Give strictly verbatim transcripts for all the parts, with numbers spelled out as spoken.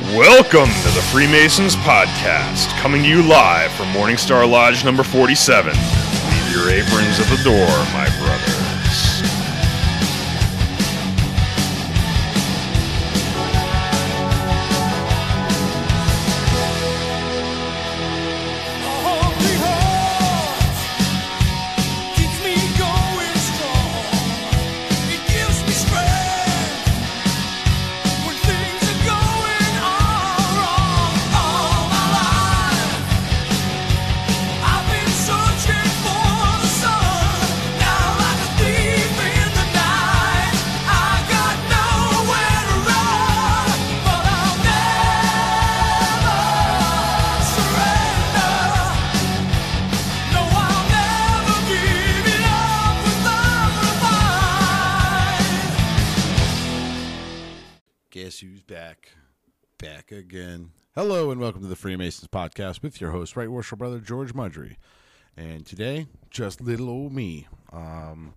Welcome to the Freemasons Podcast, coming to you live from Morningstar Lodge number forty-seven. Leave your aprons at the door, my brothers. Guess who's back? Back again. Hello and welcome to the Freemasons Podcast with your host, Right Worshipful Brother George Mudry. And today, just little old me. Um,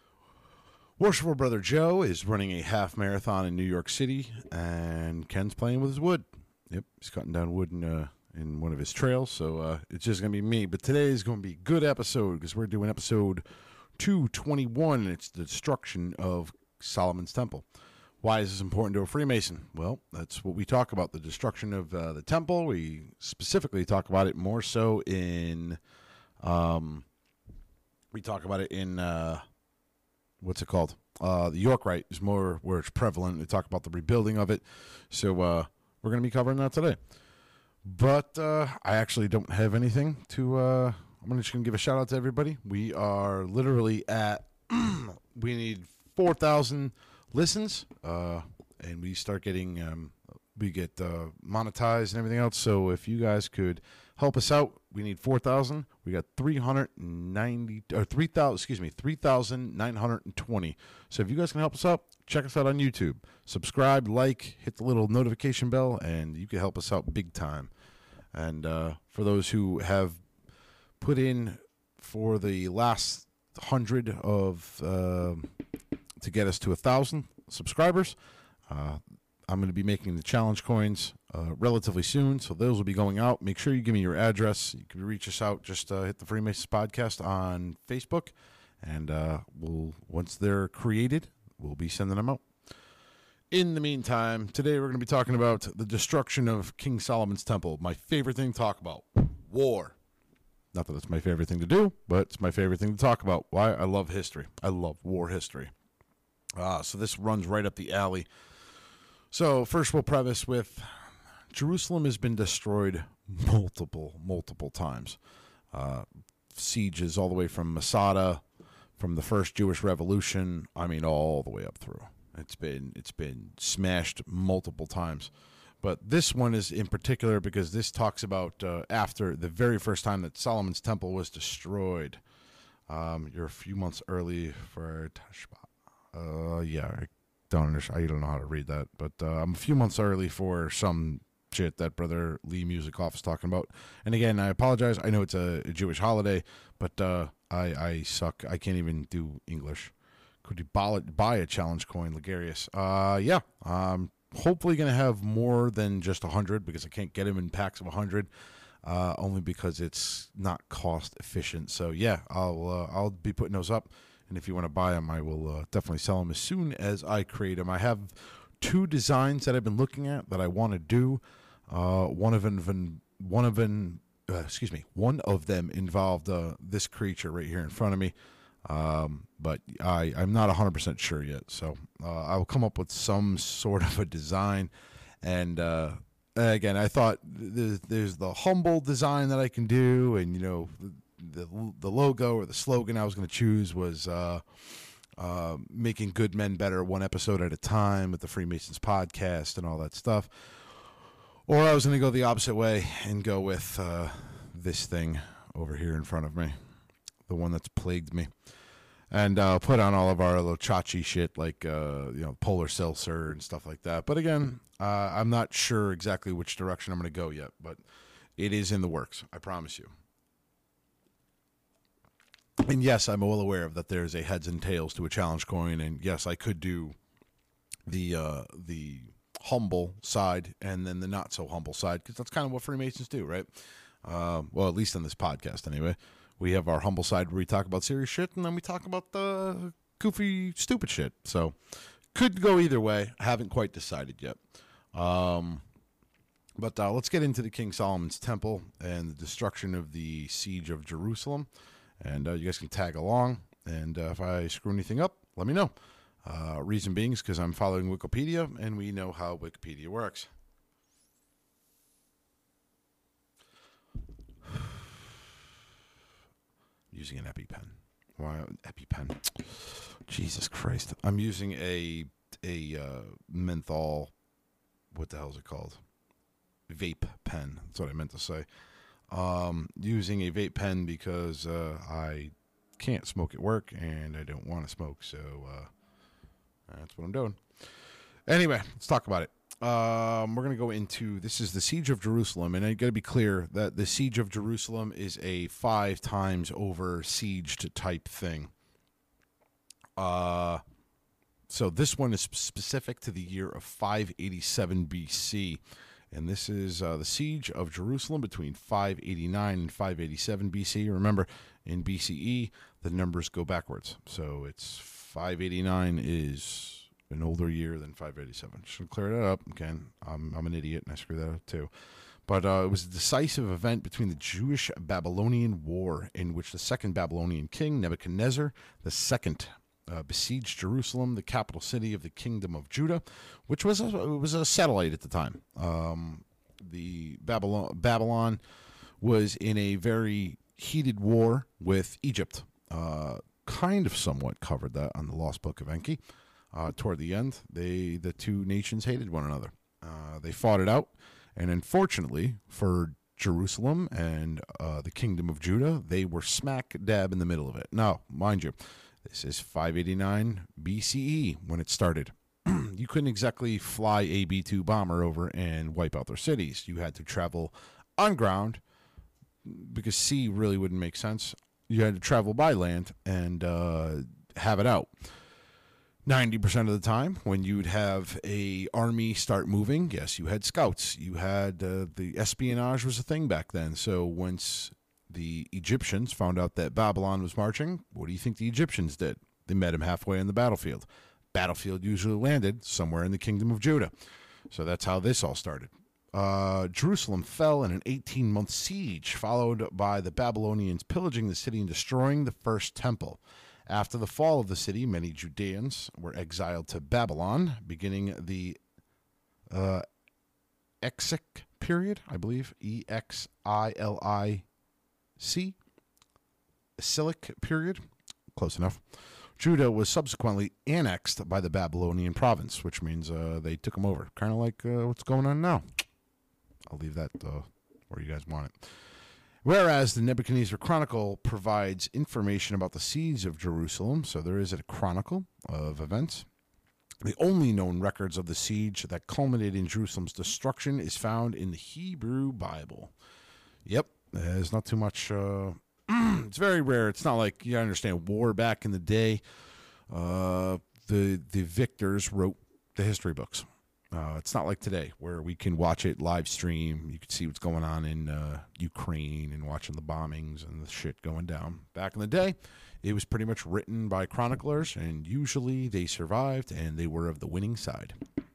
Worshipful Brother Joe is running a half marathon in New York City, and Ken's playing with his wood. Yep, he's cutting down wood in, uh, in one of his trails, so uh, it's just going to be me. But today is going to be a good episode because we're doing episode two twenty-one, and it's the destruction of Solomon's Temple. Why is this important to a Freemason? Well, that's what we talk about, the destruction of uh, the temple. We specifically talk about it more so in, um, we talk about it in, uh, what's it called? Uh, the York Rite is more where it's prevalent. We talk about the rebuilding of it. So uh, we're going to be covering that today. But uh, I actually don't have anything to, uh, I'm just going to give a shout out to everybody. We are literally at, we need four thousand listens, uh, and we start getting, um, we get uh, monetized and everything else. So if you guys could help us out, we need four thousand. We got three hundred ninety, or three thousand, excuse me, three thousand nine hundred twenty. So if you guys can help us out, check us out on YouTube. Subscribe, like, hit the little notification bell, and you can help us out big time. And uh, for those who have put in for the last hundred of, uh, to get us to a thousand subscribers, uh, I'm going to be making the challenge coins uh, relatively soon, so those will be going out. Make sure you give me your address. You can reach us out. Just uh, hit the Freemasons Podcast on Facebook, and uh, we'll once they're created, we'll be sending them out. In the meantime, today we're going to be talking about the destruction of King Solomon's Temple. My favorite thing to talk about, war. Not that it's my favorite thing to do, but it's my favorite thing to talk about. Why? I love history. I love war history. Uh, so this runs right up the alley. So first we'll preface with Jerusalem has been destroyed multiple, multiple times. Uh, sieges all the way from Masada, from the first Jewish Revolution, I mean all the way up through. It's been it's been smashed multiple times. But this one is in particular because this talks about uh, after the very first time that Solomon's Temple was destroyed. Um, you're a few months early for Tashba. Uh, yeah, I don't understand. I don't know how to read that, but uh, I'm a few months early for some shit that Brother Lee Musikoff is talking about. And again, I apologize. I know it's a, a Jewish holiday, but uh, I I suck. I can't even do English. Could you buy, buy a challenge coin, Ligarius? Uh, yeah. Um, hopefully going to have more than just a hundred because I can't get them in packs of a hundred. Uh, only because it's not cost efficient. So yeah, I'll uh, I'll be putting those up. And if you want to buy them, I will uh, definitely sell them as soon as I create them. I have two designs that I've been looking at that I want to do. Uh, one of them, one of them, uh, excuse me, one of them involved uh, this creature right here in front of me. Um, but I, I'm not one hundred percent sure yet. So uh, I will come up with some sort of a design. And uh, again, I thought there's, there's the humble design that I can do, and you know. The the logo or the slogan I was going to choose was uh, uh, making good men better one episode at a time with the Freemasons Podcast and all that stuff. Or I was going to go the opposite way and go with uh, this thing over here in front of me, the one that's plagued me. And uh, put on all of our little chachi shit like uh, you know Polar Seltzer and stuff like that. But again, uh, I'm not sure exactly which direction I'm going to go yet, but it is in the works, I promise you. And yes, I'm well aware of that there's a heads and tails to a challenge coin, and yes, I could do the uh, the humble side and then the not so humble side, because that's kind of what Freemasons do, right? Uh, well, at least on this podcast, anyway. We have our humble side where we talk about serious shit, and then we talk about the goofy, stupid shit. So, could go either way. I haven't quite decided yet. Um, but uh, let's get into the King Solomon's Temple and the destruction of the siege of Jerusalem. And uh, you guys can tag along. And uh, if I screw anything up, let me know. Uh, reason being is because I'm following Wikipedia, and we know how Wikipedia works. Using an EpiPen. Why EpiPen? Jesus Christ! I'm using a a uh, menthol. What the hell is it called? Vape pen. That's what I meant to say. Um, using a vape pen because uh, I can't smoke at work and I don't want to smoke, so uh, that's what I'm doing. Anyway, let's talk about it. Um, we're going to go into, this is the Siege of Jerusalem, and I got to be clear that the Siege of Jerusalem is a five times over sieged type thing. Uh, so this one is specific to the year of five eighty-seven B C, and this is uh, the Siege of Jerusalem between five eighty-nine and five eighty-seven B C. Remember, in B C E, the numbers go backwards, so it's five eighty-nine is an older year than five eighty-seven. Should clear that up. Again, I'm, I'm an idiot, and I screwed that up too. But uh, it was a decisive event between the Jewish-Babylonian War, in which the second Babylonian king, Nebuchadnezzar the Second, uh, besieged Jerusalem, the capital city of the Kingdom of Judah, which was a, it was a satellite at the time. Um, the Babylon, Babylon was in a very heated war with Egypt. Uh, kind of somewhat covered that on the Lost Book of Enki. Uh, toward the end, they the two nations hated one another. Uh, they fought it out, and unfortunately for Jerusalem and uh, the Kingdom of Judah, they were smack dab in the middle of it. Now, mind you, this is five eighty-nine B C E when it started. You couldn't exactly fly a B two bomber over and wipe out their cities. You had to travel on ground, because sea really wouldn't make sense. You had to travel by land and uh, have it out. ninety percent of the time, when you'd have a army start moving, yes, you had scouts. You had uh, the espionage was a thing back then. So once the Egyptians found out that Babylon was marching, what do you think the Egyptians did? They met him halfway in the battlefield. Battlefield usually landed somewhere in the Kingdom of Judah. So that's how this all started. Uh, Jerusalem fell in an eighteen-month siege, followed by the Babylonians pillaging the city and destroying the first temple. After the fall of the city, many Judeans were exiled to Babylon, beginning the uh, Exilic period, I believe, E X I L I C, Exilic period, close enough. Judah was subsequently annexed by the Babylonian province, which means uh, they took them over, kind of like uh, what's going on now. I'll leave that uh, where you guys want it. Whereas the Nebuchadnezzar Chronicle provides information about the siege of Jerusalem, so there is a chronicle of events. The only known records of the siege that culminated in Jerusalem's destruction is found in the Hebrew Bible. Yep, there's not too much. Uh, it's very rare. It's not like you understand war back in the day. Uh, the the victors wrote the history books. Uh, it's not like today where we can watch it live stream. You can see what's going on in uh, Ukraine and watching the bombings and the shit going down. Back in the day, it was pretty much written by chroniclers, and usually they survived and they were of the winning side.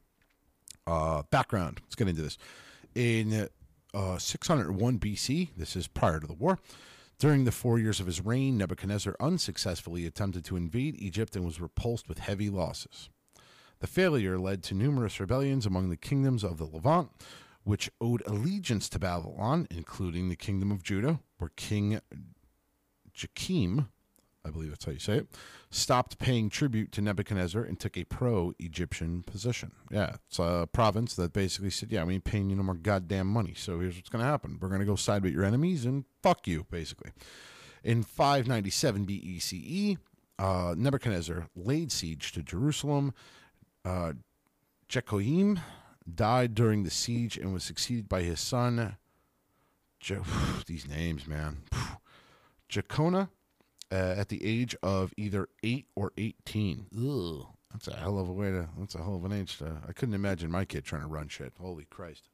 Uh, background. Let's get into this. In uh, six hundred one B C, this is prior to the war, during the four years of his reign, Nebuchadnezzar unsuccessfully attempted to invade Egypt and was repulsed with heavy losses. The failure led to numerous rebellions among the kingdoms of the Levant, which owed allegiance to Babylon, including the Kingdom of Judah, where King Joachim, I believe that's how you say it, stopped paying tribute to Nebuchadnezzar and took a pro-Egyptian position. Yeah, it's a province that basically said, yeah, we ain't paying you no more goddamn money, so here's what's going to happen. We're going to go side with your enemies and fuck you, basically. In five ninety-seven B C E, uh, Nebuchadnezzar laid siege to Jerusalem. Uh, Joachim died during the siege and was succeeded by his son, Je- these names, man, Jeconiah, uh, at the age of either eight or eighteen. Ugh. That's a hell of a way to, that's a hell of an age to, I couldn't imagine my kid trying to run shit. Holy Christ.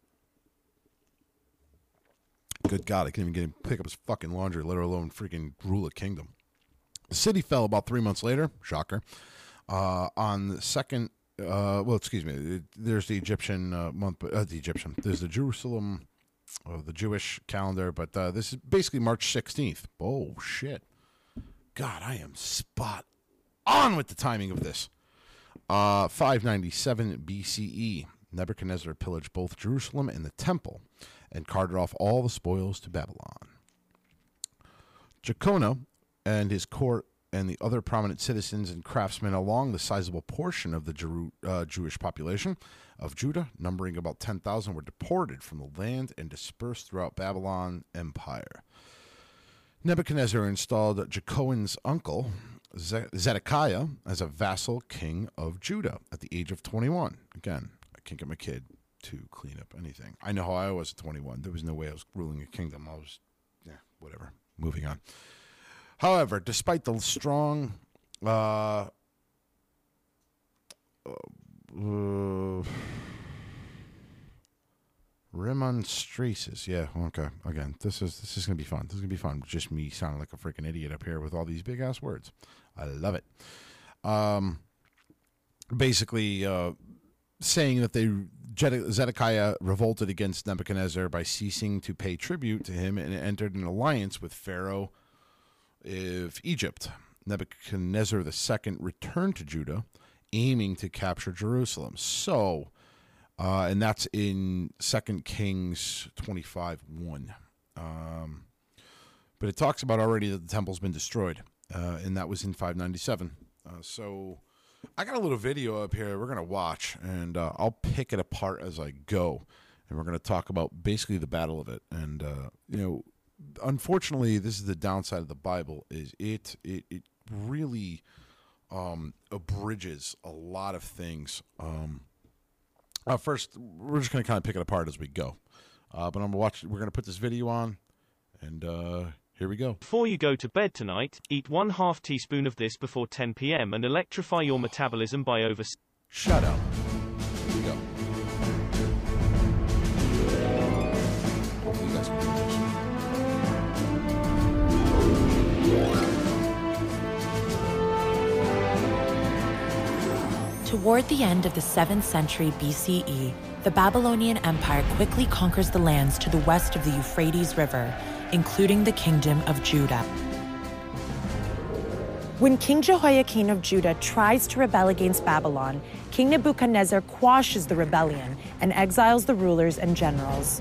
Good God, I couldn't even get him to pick up his fucking laundry, let alone freaking rule a kingdom. The city fell about three months later, shocker, uh, on the second, uh, well, excuse me, it, there's the Egyptian uh, month, uh, the Egyptian, there's the Jerusalem, uh, the Jewish calendar, but uh, this is basically March sixteenth. Oh, shit. God, I am spot on with the timing of this. Uh, five ninety-seven B C E, Nebuchadnezzar pillaged both Jerusalem and the temple and carted off all the spoils to Babylon. Jeconiah and his court and the other prominent citizens and craftsmen along the sizable portion of the Jeru- uh, Jewish population of Judah, numbering about ten thousand, were deported from the land and dispersed throughout Babylon Empire. Nebuchadnezzar installed Jeconiah's uncle, Zedekiah, as a vassal king of Judah at the age of twenty-one. Again, I can't get my kid to clean up anything. I know how I was at twenty-one. There was no way I was ruling a kingdom. I was, yeah, whatever. Moving on. However, despite the strong uh, uh, remonstrances, yeah, okay. Again, this is this is gonna be fun. This is gonna be fun. Just me sounding like a freaking idiot up here with all these big ass words. I love it. Um, basically, uh, saying that they Zedekiah revolted against Nebuchadnezzar by ceasing to pay tribute to him and entered an alliance with Pharaoh of Egypt. Nebuchadnezzar the Second returned to Judah, aiming to capture Jerusalem. So, uh, and that's in Second Kings twenty-five one. Um, but it talks about already that the temple's been destroyed, uh, and that was in five ninety-seven. Uh, so I got a little video up here we're going to watch, and uh, I'll pick it apart as I go, and we're going to talk about basically the battle of it. And, uh, you know, unfortunately, this is the downside of the Bible, is it it, it really um, abridges a lot of things. Um, uh, first, we're just going to kind of pick it apart as we go. Uh, but I'm gonna watch. We're going to put this video on, and uh, here we go. Before you go to bed tonight, eat one half teaspoon of this before ten p m and electrify your metabolism by over... Shut up. Here we go. Hopefully you guys can do this. Toward the end of the seventh century B C E, the Babylonian Empire quickly conquers the lands to the west of the Euphrates River, including the Kingdom of Judah. When King Jehoiakim of Judah tries to rebel against Babylon, King Nebuchadnezzar quashes the rebellion and exiles the rulers and generals.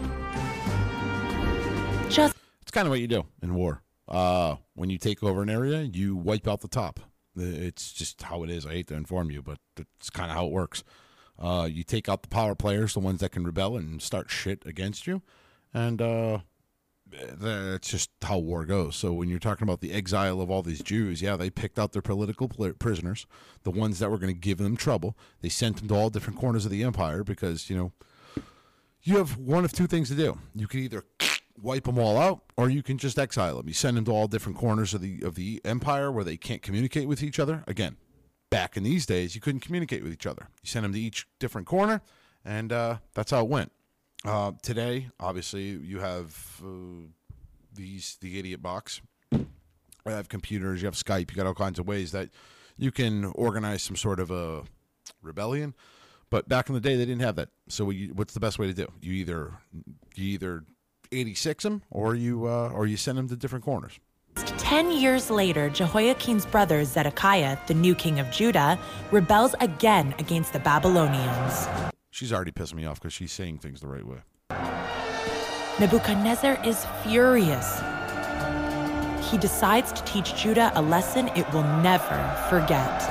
Just It's kind of what you do in war. Uh, when you take over an area, you wipe out the top. It's just how it is. I hate to inform you, but it's kind of how it works. Uh, you take out the power players, the ones that can rebel and start shit against you, and uh, that's just how war goes. So when you're talking about the exile of all these Jews, yeah, they picked out their political pl- prisoners, the ones that were going to give them trouble. They sent them to all different corners of the empire because, you know, you have one of two things to do. You can either wipe them all out, or you can just exile them. You send them to all different corners of the of the empire where they can't communicate with each other. Again, back in these days, you couldn't communicate with each other. You send them to each different corner, and uh, that's how it went. Uh, today, obviously, you have uh, these the idiot box. You have computers, you have Skype, you got all kinds of ways that you can organize some sort of a rebellion. But back in the day, they didn't have that. So you, what's the best way to do? You either you either eighty-six them, or you uh, or you send them to different corners. ten years later, Jehoiakim's brother Zedekiah, the new king of Judah, rebels again against the Babylonians. She's already pissing me off because she's saying things the right way. Nebuchadnezzar is furious. He decides to teach Judah a lesson it will never forget.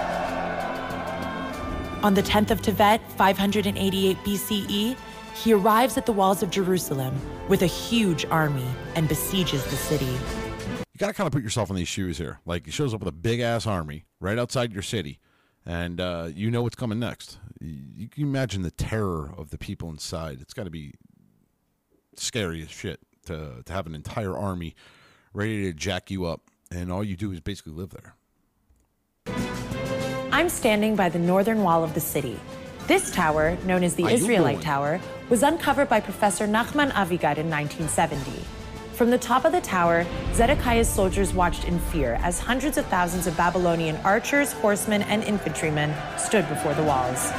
On the tenth of Tevet, five eighty-eight B C E, he arrives at the walls of Jerusalem with a huge army and besieges the city. You got to kind of put yourself in these shoes here. Like, he shows up with a big-ass army right outside your city, and uh, you know what's coming next. You can imagine the terror of the people inside. It's got to be scary as shit to, to have an entire army ready to jack you up, and all you do is basically live there. I'm standing by the northern wall of the city. This tower, known as the Israelite Tower, was uncovered by Professor Nachman Avigaad in nineteen seventy. From the top of the tower, Zedekiah's soldiers watched in fear as hundreds of thousands of Babylonian archers, horsemen, and infantrymen stood before the walls.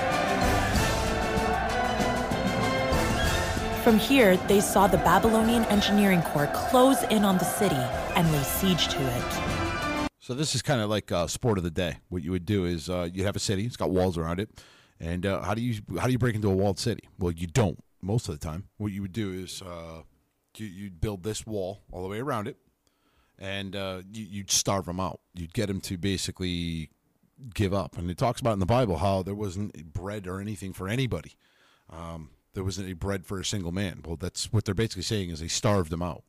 From here, they saw the Babylonian Engineering Corps close in on the city and lay siege to it. So this is kind of like uh, sport of the day. What you would do is uh, you have a city. It's got walls around it. And uh, how do you how do you break into a walled city? Well, you don't most of the time. What you would do is uh, you, you'd build this wall all the way around it, and uh, you, you'd starve them out. You'd get them to basically give up. And it talks about in the Bible how there wasn't bread or anything for anybody. Um, there wasn't any bread for a single man. Well, that's what they're basically saying is they starved them out.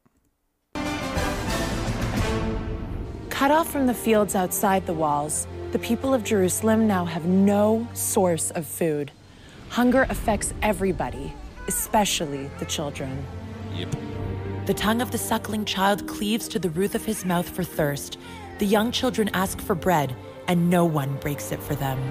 Cut off from the fields outside the walls, the people of Jerusalem now have no source of food. Hunger affects everybody, especially the children. Yep. The tongue of the suckling child cleaves to the roof of his mouth for thirst. The young children ask for bread, and no one breaks it for them.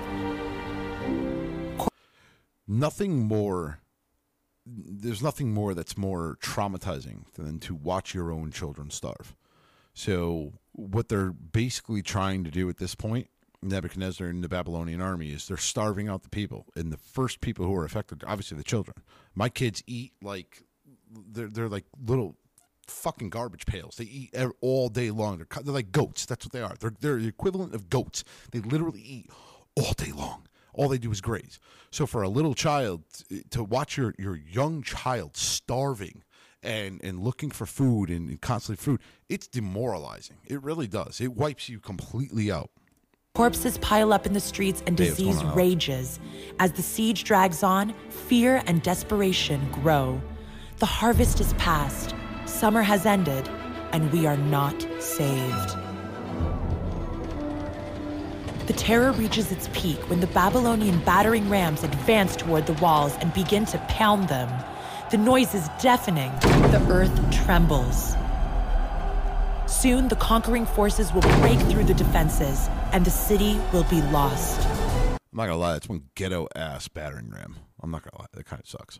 Nothing more, there's nothing more that's more traumatizing than to watch your own children starve. So what they're basically trying to do at this point, Nebuchadnezzar and the Babylonian army, is they're starving out the people. And the first people who are affected, obviously the children. My kids eat like, they're, they're like little fucking garbage pails. They eat all day long. They're, they're like goats. That's what they are. They're, they're the equivalent of goats. They literally eat all day long. All they do is graze. So for a little child, to watch your, your young child starving and, and looking for food and, and constantly food, it's demoralizing. It really does. It wipes you completely out. Corpses pile up in the streets and disease rages. As the siege drags on, fear and desperation grow. The harvest is past, summer has ended, and we are not saved. The terror reaches its peak when the Babylonian battering rams advance toward the walls and begin to pound them. The noise is deafening. The earth trembles. Soon, the conquering forces will break through the defenses, and the city will be lost. I'm not gonna lie, it's one ghetto-ass battering ram. I'm not gonna lie, that kind of sucks.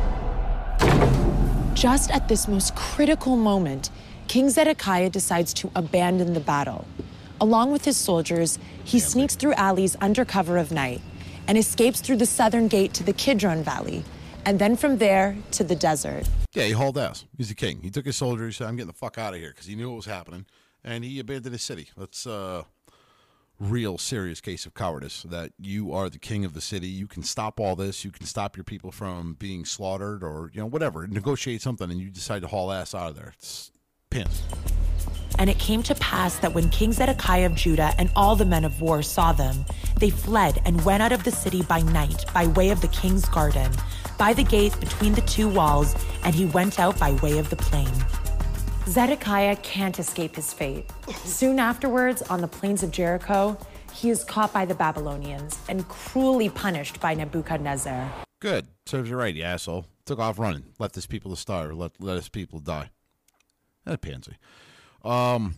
Just at this most critical moment, King Zedekiah decides to abandon the battle. Along with his soldiers, he sneaks through alleys under cover of night and escapes through the southern gate to the Kidron Valley, and then from there to the desert. Yeah, he hauled ass. He's the king. He took his soldiers, he said, I'm getting the fuck out of here, because he knew what was happening, and he abandoned his city. That's a real serious case of cowardice, that you are the king of the city. You can stop all this. You can stop your people from being slaughtered or, you know, whatever. Negotiate something, and you decide to haul ass out of there. It's pants. And it came to pass that when King Zedekiah of Judah and all the men of war saw them, they fled and went out of the city by night by way of the king's garden, by the gate between the two walls, and he went out by way of the plain. Zedekiah can't escape his fate. Soon afterwards, on the plains of Jericho, he is caught by the Babylonians and cruelly punished by Nebuchadnezzar. Good. Serves you right, you asshole. Took off running. Left his people to starve. Let, let his people die. That pansy. Um,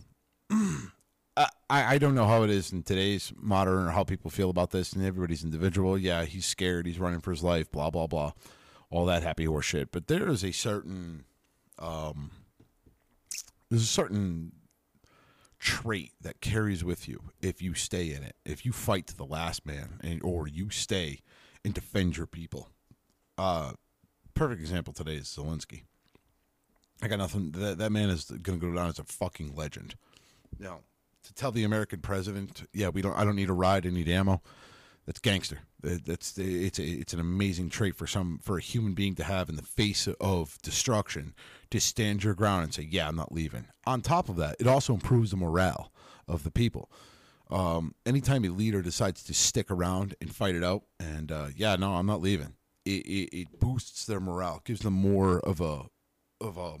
I, I don't know how it is in today's modern or how people feel about this, and everybody's individual. Yeah, he's scared. He's running for his life, blah, blah, blah. All that happy horse shit. But there is a certain, um, there's a certain trait that carries with you if you stay in it. If you fight to the last man, and, or you stay and defend your people. Uh, perfect example today is Zelensky. I got nothing. That, that man is going to go down as a fucking legend. Now, to tell the American president, yeah, we don't. I don't need a ride. I need ammo. That's gangster. That's it's a, it's an amazing trait for some for a human being to have in the face of destruction, to stand your ground and say, yeah, I'm not leaving. On top of that, it also improves the morale of the people. Um, anytime a leader decides to stick around and fight it out, and uh, yeah, no, I'm not leaving. It, it, it boosts their morale, gives them more of a of a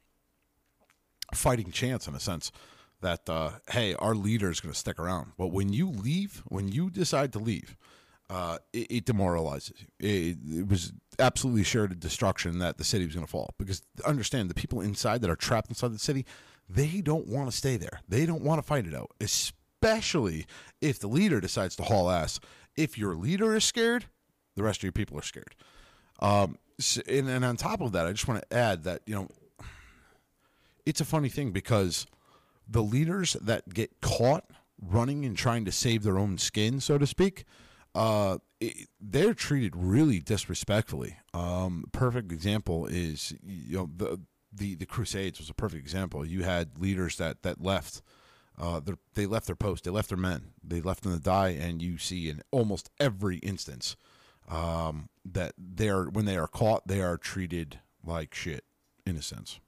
fighting chance in a sense that, uh, hey, our leader is going to stick around. But when you leave, when you decide to leave, uh, it, it demoralizes you. It, it was absolutely assured destruction that the city was going to fall. Because understand, the people inside that are trapped inside the city, they don't want to stay there. They don't want to fight it out, especially if the leader decides to haul ass. If your leader is scared, the rest of your people are scared. Um, so, and, and on top of that, I just want to add that, you know, it's a funny thing because the leaders that get caught running and trying to save their own skin, so to speak, uh, it, they're treated really disrespectfully. Um, perfect example is, you know, the, the, the Crusades was a perfect example. You had leaders that, that left. Uh, they left their post. They left their men. They left them to die, and you see in almost every instance um, that they are, when they are caught, they are treated like shit, in a sense.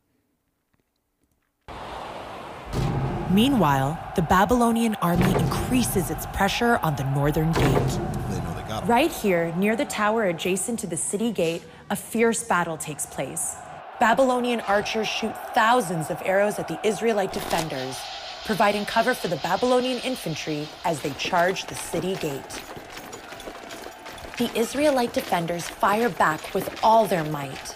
Meanwhile, the Babylonian army increases its pressure on the northern gate. They know they got it. Right here, near the tower adjacent to the city gate, a fierce battle takes place. Babylonian archers shoot thousands of arrows at the Israelite defenders, providing cover for the Babylonian infantry as they charge the city gate. The Israelite defenders fire back with all their might.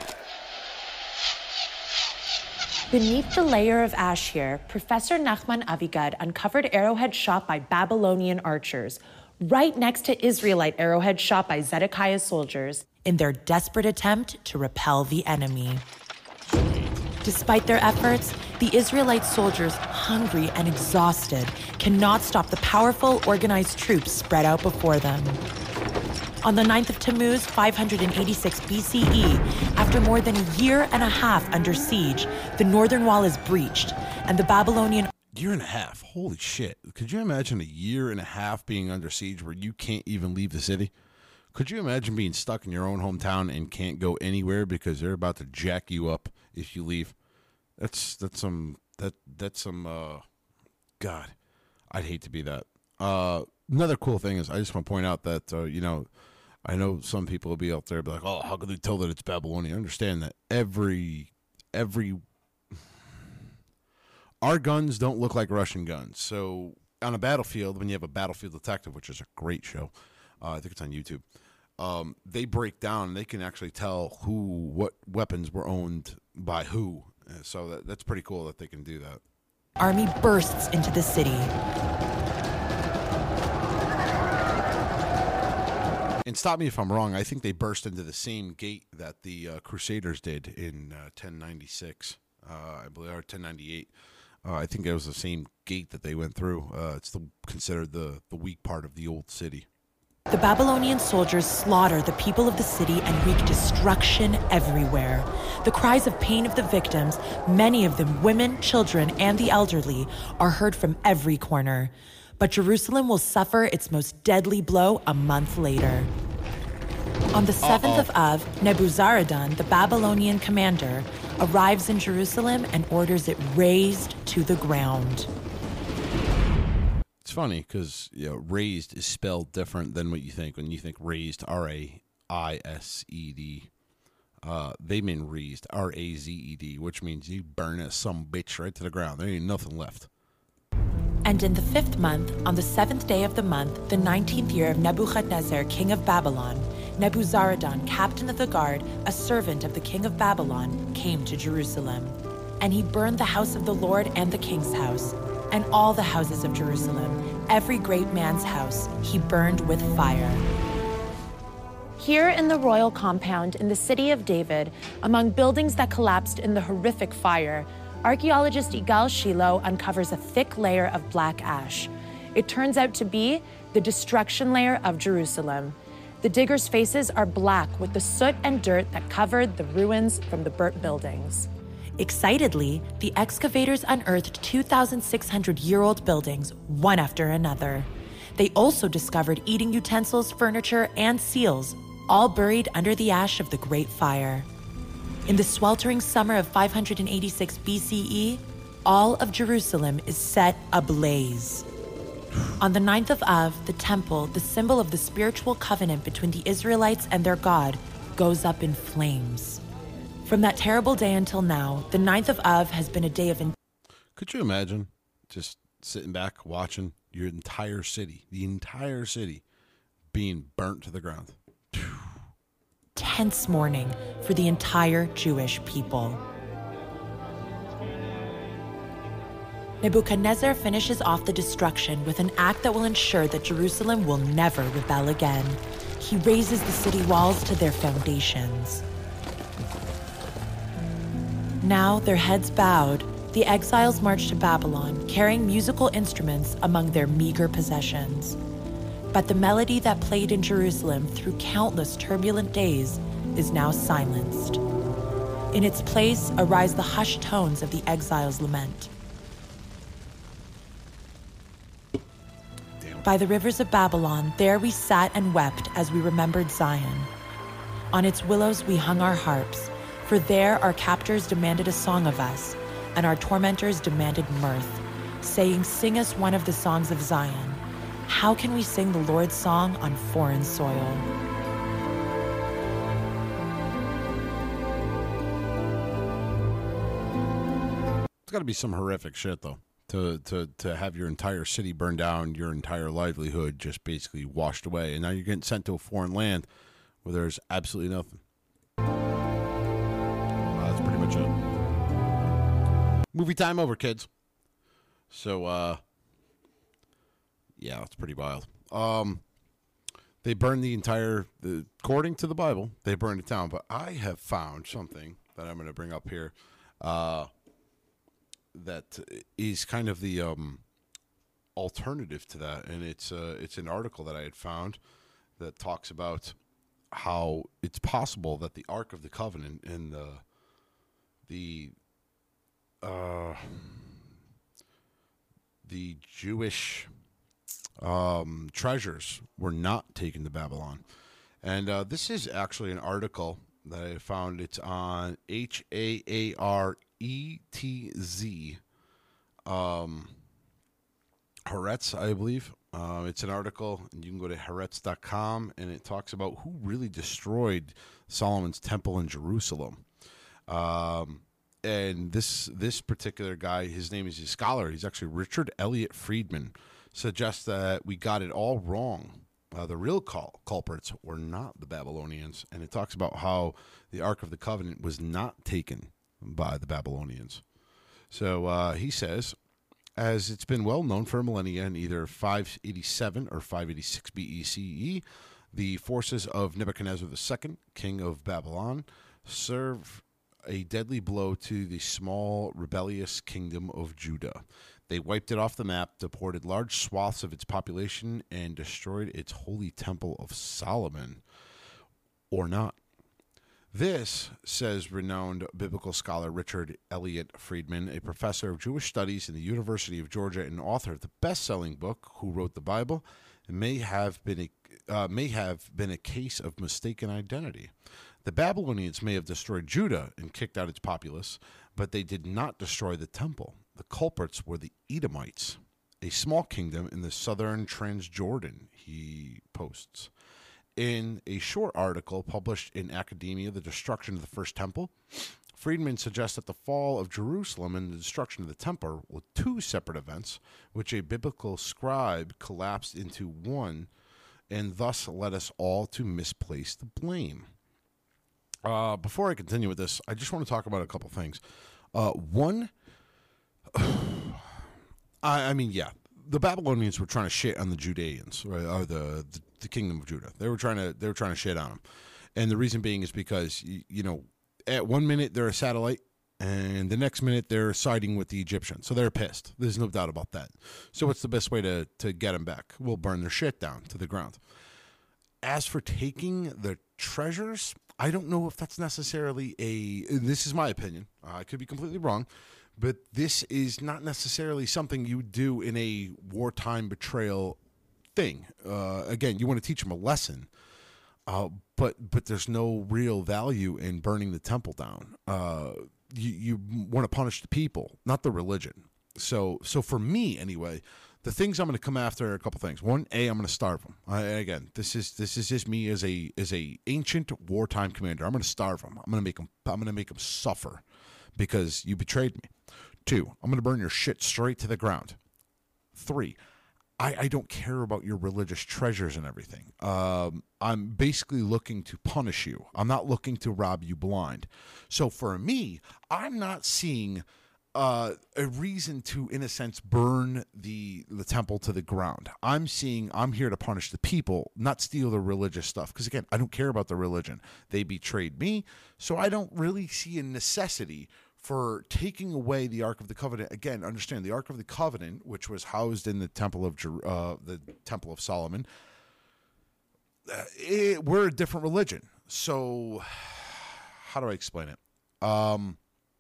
Beneath the layer of ash here, Professor Nachman Avigad uncovered arrowhead shot by Babylonian archers, right next to Israelite arrowhead shot by Zedekiah's soldiers, in their desperate attempt to repel the enemy. Despite their efforts, the Israelite soldiers, hungry and exhausted, cannot stop the powerful, organized troops spread out before them. On the ninth of Tammuz, five hundred eighty-six B C E, after more than a year and a half under siege, the northern wall is breached, and the Babylonian... Year and a half? Holy shit. Could you imagine a year and a half being under siege where you can't even leave the city? Could you imagine being stuck in your own hometown and can't go anywhere because they're about to jack you up if you leave? That's that's some that that's some uh God, I'd hate to be that. Uh another cool thing is I just want to point out that uh, you know, I know some people will be out there be like, oh, how could they tell that it's Babylonian? I understand that every every our guns don't look like Russian guns. So on a battlefield, when you have a Battlefield Detective, which is a great show, uh, I think it's on YouTube. Um, they break down. They can actually tell who, what weapons were owned by who. So that, that's pretty cool that they can do that. Army bursts into the city. And stop me if I'm wrong. I think they burst into the same gate that the uh, Crusaders did in uh, ten ninety-six. Uh, I believe, or ten ninety-eight. Uh, I think it was the same gate that they went through. Uh, it's the, considered the, the weak part of the old city. The Babylonian soldiers slaughter the people of the city and wreak destruction everywhere. The cries of pain of the victims, many of them women, children, and the elderly, are heard from every corner. But Jerusalem will suffer its most deadly blow a month later. On the seventh of Av, Nebuzaradan, the Babylonian commander, arrives in Jerusalem and orders it razed to the ground. It's funny because, you know, raised is spelled different than what you think. When you think raised, R A I S E D, uh, they mean raised, R A Z E D, which means you burn it some bitch right to the ground. There ain't nothing left. And in the fifth month, on the seventh day of the month, the nineteenth year of Nebuchadnezzar, king of Babylon, Nebuzaradan, captain of the guard, a servant of the king of Babylon, came to Jerusalem. And he burned the house of the Lord and the king's house, and all the houses of Jerusalem, every great man's house, he burned with fire. Here in the royal compound in the city of David, among buildings that collapsed in the horrific fire, archaeologist Igal Shiloh uncovers a thick layer of black ash. It turns out to be the destruction layer of Jerusalem. The diggers' faces are black with the soot and dirt that covered the ruins from the burnt buildings. Excitedly, the excavators unearthed two thousand six hundred year old buildings, one after another. They also discovered eating utensils, furniture, and seals, all buried under the ash of the Great Fire. In the sweltering summer of five hundred eighty-six B C E, all of Jerusalem is set ablaze. On the ninth of Av, the temple, the symbol of the spiritual covenant between the Israelites and their God, goes up in flames. From that terrible day until now, the ninth of Av has been a day of... In- Could you imagine just sitting back, watching your entire city, the entire city, being burnt to the ground? Tense morning for the entire Jewish people. Nebuchadnezzar finishes off the destruction with an act that will ensure that Jerusalem will never rebel again. He razes the city walls to their foundations. Now, their heads bowed, the exiles march to Babylon, carrying musical instruments among their meager possessions. But the melody that played in Jerusalem through countless turbulent days is now silenced. In its place arise the hushed tones of the exiles' lament. Damn. By the rivers of Babylon, there we sat and wept as we remembered Zion. On its willows we hung our harps, for there our captors demanded a song of us, and our tormentors demanded mirth, saying, "Sing us one of the songs of Zion." How can we sing the Lord's song on foreign soil? It's got to be some horrific shit, though, to, to, to have your entire city burned down, your entire livelihood just basically washed away, and now you're getting sent to a foreign land where there's absolutely nothing. Wow, that's pretty much it. Movie time over, kids. So, uh, yeah, it's pretty wild. Um, they burned the entire, the, according to the Bible, they burned it down. But I have found something that I'm going to bring up here uh, that is kind of the um, alternative to that. And it's uh, it's an article that I had found that talks about how it's possible that the Ark of the Covenant and the the uh, the Jewish um, treasures were not taken to Babylon. And uh, this is actually an article that I found. It's on H A A R E T Z, um, Haaretz, I believe. Uh, it's an article, and you can go to haaretz dot com, and it talks about who really destroyed Solomon's temple in Jerusalem. Um, and this this particular guy, his name is a scholar. He's actually Richard Elliott Friedman, suggests that we got it all wrong. Uh, the real cul- culprits were not the Babylonians, and it talks about how the Ark of the Covenant was not taken by the Babylonians. So uh, he says, as it's been well known for millennia in either five eighty-seven or five eighty-six B E C E, the forces of Nebuchadnezzar the Second, king of Babylon, serve a deadly blow to the small rebellious kingdom of Judah. They wiped it off the map, deported large swaths of its population, and destroyed its holy temple of Solomon. Or not. This, says renowned biblical scholar Richard Elliott Friedman, a professor of Jewish studies in the University of Georgia and author of the best-selling book, Who Wrote the Bible, may have been a, uh, may have been a case of mistaken identity. The Babylonians may have destroyed Judah and kicked out its populace, but they did not destroy the temple. The culprits were the Edomites, a small kingdom in the southern Transjordan, he posts. In a short article published in Academia, The Destruction of the First Temple, Friedman suggests that the fall of Jerusalem and the destruction of the temple were two separate events, which a biblical scribe collapsed into one, and thus led us all to misplace the blame. Uh, before I continue with this, I just want to talk about a couple things. Uh, one, I, I mean, yeah, the Babylonians were trying to shit on the Judeans, right, or the, the the kingdom of Judah. They were trying to they were trying to shit on them, and the reason being is because you, you know, at one minute they're a satellite, and the next minute they're siding with the Egyptians, so they're pissed. There's no doubt about that. So what's the best way to to get them back? We'll burn their shit down to the ground. As for taking the treasures, I don't know if that's necessarily a, this is my opinion, uh, I could be completely wrong, but this is not necessarily something you would do in a wartime betrayal thing. Uh, again, you want to teach them a lesson, uh, but but there's no real value in burning the temple down. Uh, you you want to punish the people, not the religion. So so for me, anyway, the things I'm going to come after are a couple things. One, A, I'm going to starve them. I, again, this is this is just me as a as a ancient wartime commander. I'm going to starve them. I'm going to make them. I'm going to make them suffer because you betrayed me. Two, I'm going to burn your shit straight to the ground. Three, I, I don't care about your religious treasures and everything. Um, I'm basically looking to punish you. I'm not looking to rob you blind. So for me, I'm not seeing uh, a reason to, in a sense, burn the the temple to the ground. I'm seeing, I'm here to punish the people, not steal their religious stuff. Because again, I don't care about the religion. They betrayed me, so I don't really see a necessity for taking away the Ark of the Covenant. Again, understand the Ark of the Covenant, which was housed in the Temple of Jer- uh, the Temple of Solomon. Uh, it, we're a different religion, so how do I explain it? Um,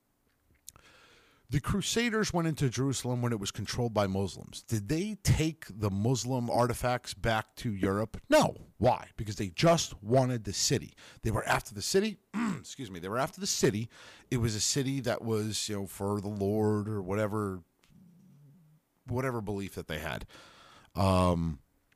the Crusaders went into Jerusalem when it was controlled by Muslims. Did they take the Muslim artifacts back to Europe? No. Why? Because they just wanted the city. They were after the city. Excuse me. They were after the city. It was a city that was, you know, for the Lord or whatever, whatever belief that they had, um,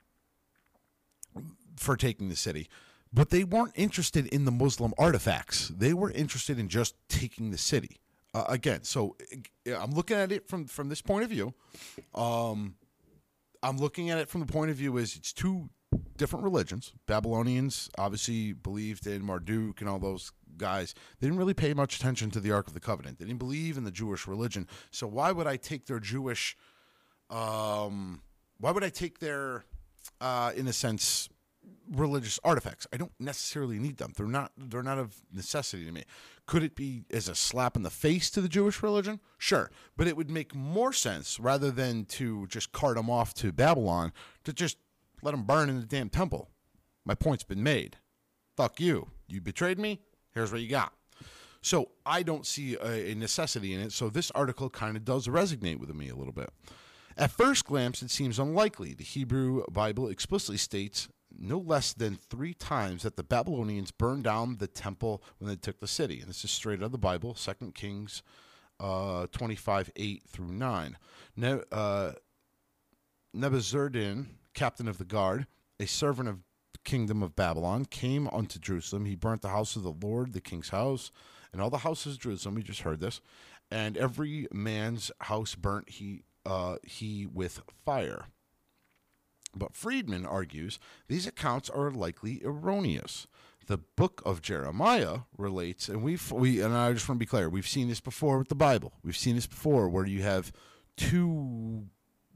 for taking the city. But they weren't interested in the Muslim artifacts. They were interested in just taking the city. Uh, again, so I'm looking at it from, from this point of view. Um, I'm looking at it from the point of view as it's two different religions. Babylonians obviously believed in Marduk and all those guys. They didn't really pay much attention to the Ark of the Covenant. They didn't believe in the Jewish religion. So why would I take their Jewish, um, why would I take their, uh, in a sense, religious artifacts? I don't necessarily need them. They're not they're not of necessity to me. Could it be as a slap in the face to the Jewish religion? Sure. But it would make more sense, rather than to just cart them off to Babylon, to just let them burn in the damn temple. My point's been made. Fuck you. You betrayed me. Here's what you got. So I don't see a, a necessity in it. So this article kind of does resonate with me a little bit. At first glance, it seems unlikely. The Hebrew Bible explicitly states no less than three times that the Babylonians burned down the temple when they took the city. And this is straight out of the Bible, Second Kings uh, twenty-five, eight through nine. Ne- uh, Nebuzaradan, captain of the guard, a servant of the kingdom of Babylon, came unto Jerusalem. He burnt the house of the Lord, the king's house, and all the houses of Jerusalem. We just heard this. And every man's house burnt he uh, he with fire. But Friedman argues these accounts are likely erroneous. The book of Jeremiah relates, and we've we and I just want to be clear, we've seen this before with the Bible. We've seen this before where you have two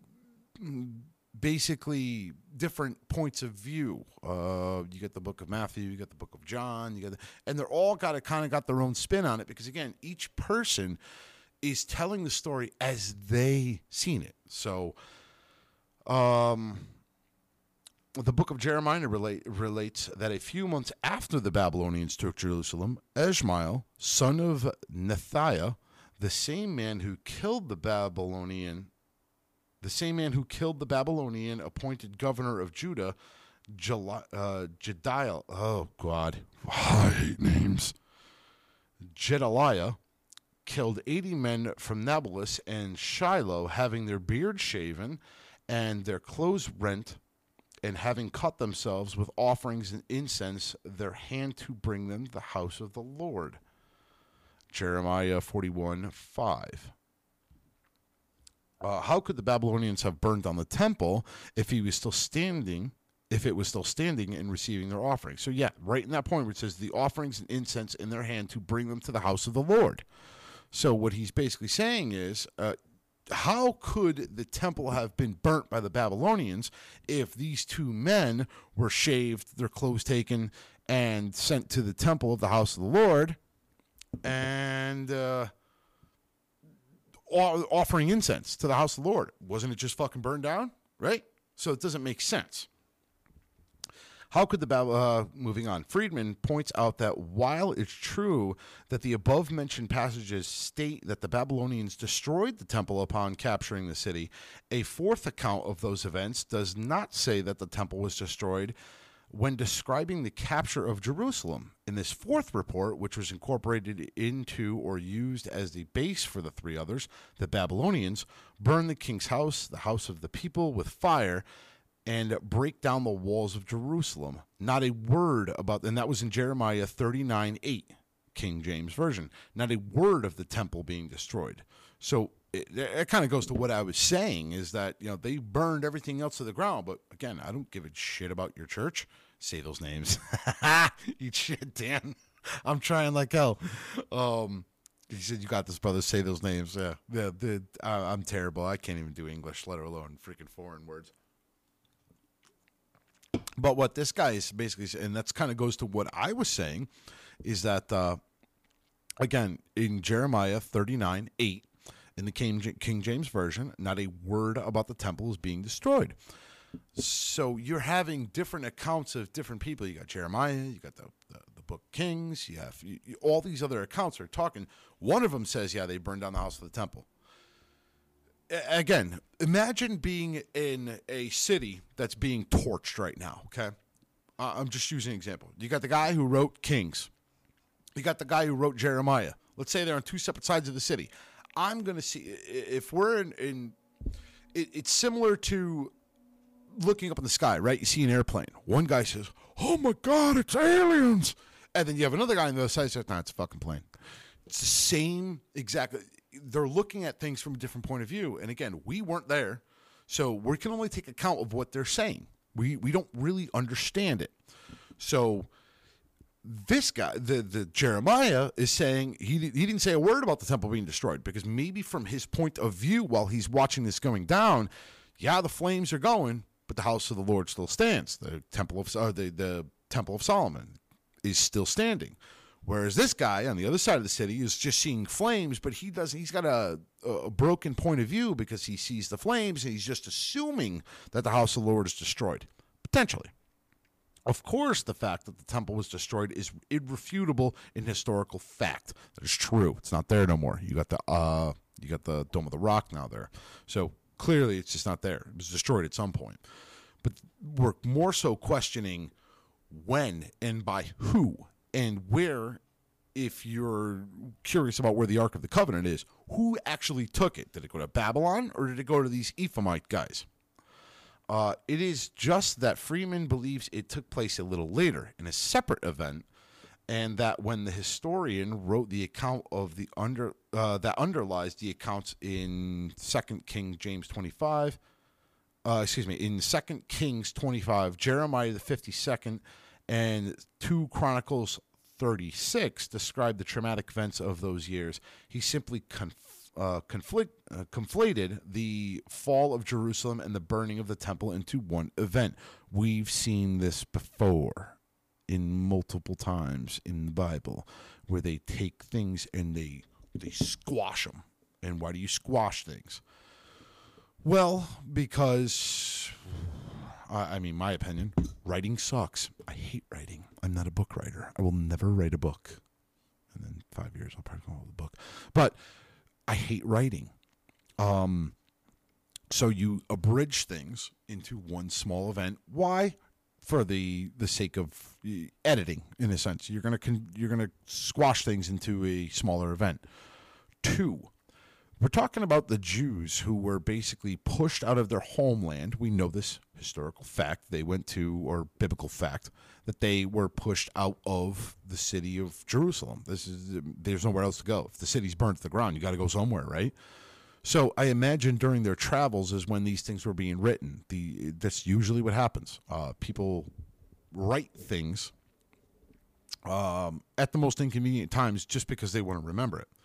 basically different points of view. Uh, you get the book of Matthew, you get the book of John, you get the, and they're all got to kind of got their own spin on it, because again, each person is telling the story as they seen it. So, um. The book of Jeremiah relate, relates that a few months after the Babylonians took Jerusalem, Ishmael, son of Nethiah, the same man who killed the Babylonian, the same man who killed the Babylonian appointed governor of Judah, Jeli, uh, Jediel, oh God, I hate names, Jedaliah, killed eighty men from Nablus and Shiloh, having their beards shaven and their clothes rent, and having cut themselves with offerings and incense, their hand to bring them to the house of the Lord. Jeremiah forty-one, five. Uh, how could the Babylonians have burned down the temple if he was still standing, if it was still standing and receiving their offerings? So yeah, right in that point where it says the offerings and incense in their hand to bring them to the house of the Lord. So what he's basically saying is, uh, how could the temple have been burnt by the Babylonians if these two men were shaved, their clothes taken, and sent to the temple of the house of the Lord, and uh, offering incense to the house of the Lord? Wasn't it just fucking burned down, right? So it doesn't make sense. How could the, uh, moving on, Friedman points out that while it's true that the above-mentioned passages state that the Babylonians destroyed the temple upon capturing the city, a fourth account of those events does not say that the temple was destroyed when describing the capture of Jerusalem. In this fourth report, which was incorporated into or used as the base for the three others, the Babylonians burned the king's house, the house of the people, with fire, and break down the walls of Jerusalem. Not a word about, and that was in Jeremiah thirty-nine, eight, King James Version. Not a word of the temple being destroyed. So it, it kind of goes to what I was saying, is that, you know, they burned everything else to the ground. But again, I don't give a shit about your church. Say those names. Eat shit, Dan. I'm trying like hell. Um, He said, "You got this, brother. Say those names." Yeah, the the uh, I'm terrible. I can't even do English, let alone freaking foreign words. But what this guy is basically, and that's kind of goes to what I was saying, is that uh, again in Jeremiah thirty-nine eight in the King King James version, not a word about the temple is being destroyed. So you're having different accounts of different people. You got Jeremiah, you got the, the, the book Kings, you have you, you, all these other accounts are talking. One of them says, yeah, they burned down the house of the temple. A- again, imagine being in a city that's being torched right now, okay? Uh, I'm just using an example. You got the guy who wrote Kings. You got the guy who wrote Jeremiah. Let's say they're on two separate sides of the city. I'm going to see, if we're in, in it, it's similar to looking up in the sky, right? You see an airplane. One guy says, "Oh my God, it's aliens!" And then you have another guy on the other side that says, "Nah, it's a fucking plane." It's the same exactly. They're looking at things from a different point of view. And again, we weren't there, so we can only take account of what they're saying. We we don't really understand it. So this guy, the, the Jeremiah, is saying he he didn't say a word about the temple being destroyed because maybe from his point of view, while he's watching this going down, yeah, the flames are going, but the house of the Lord still stands. The temple of uh, the the temple of Solomon is still standing. Whereas this guy on the other side of the city is just seeing flames, but he doesn't. He's got a, a broken point of view because he sees the flames and he's just assuming that the house of the Lord is destroyed. Potentially. Of course, the fact that the temple was destroyed is irrefutable in historical fact. That is true. It's not there no more. You got the uh, you got the Dome of the Rock now there. So clearly, it's just not there. It was destroyed at some point. But we're more so questioning when and by who and where. If you're curious about where the Ark of the Covenant is, who actually took it? Did it go to Babylon or did it go to these Ephraimite guys? Uh, it is just that Freeman believes it took place a little later in a separate event, and that when the historian wrote the account of the under uh, that underlies the accounts in Second King James twenty-five, uh, excuse me, in Second Kings twenty-five, Jeremiah the fifty-second, and two Chronicles thirty-six describe the traumatic events of those years. He simply conf- uh, conflict, uh, conflated the fall of Jerusalem and the burning of the temple into one event. We've seen this before in multiple times in the Bible, where they take things and they they squash them. And why do you squash things? Well, because, I, I mean, my opinion, writing sucks. I hate writing. I'm not a book writer. I will never write a book. And then five years, I'll probably come up with a book. But I hate writing. Um, so you abridge things into one small event. Why? For the the sake of editing, in a sense. You're gonna con- you're gonna squash things into a smaller event. Two, we're talking about the Jews who were basically pushed out of their homeland. We know this historical fact. They went to, or biblical fact, that they were pushed out of the city of Jerusalem. This is there's nowhere else to go. If the city's burnt to the ground, you got to go somewhere, right? So I imagine during their travels is when these things were being written. The that's usually what happens. Uh, people write things um, at the most inconvenient times just because they want to remember it.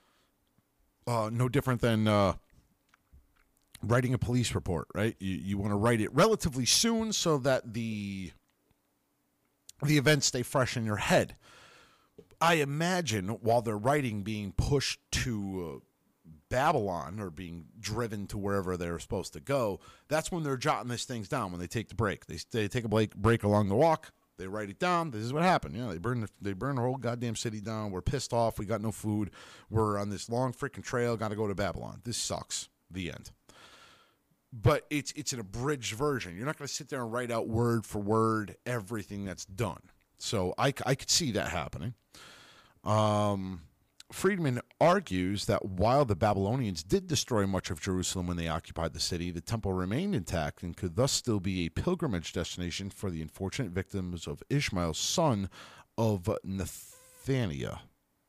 Uh, no different than uh, writing a police report, right? You you want to write it relatively soon so that the the events stay fresh in your head. I imagine while they're writing, being pushed to uh, Babylon or being driven to wherever they're supposed to go, that's when they're jotting these things down. When they take the break, they they take a break break along the walk. They write it down. This is what happened. You know, they burn the, they burn the whole goddamn city down. We're pissed off. We got no food. We're on this long freaking trail. Got to go to Babylon. This sucks. The end. But it's it's an abridged version. You're not going to sit there and write out word for word everything that's done. So I, I could see that happening. Um, Friedman argues that while the Babylonians did destroy much of Jerusalem when they occupied the city, the temple remained intact and could thus still be a pilgrimage destination for the unfortunate victims of Ishmael's son of Nethaniah.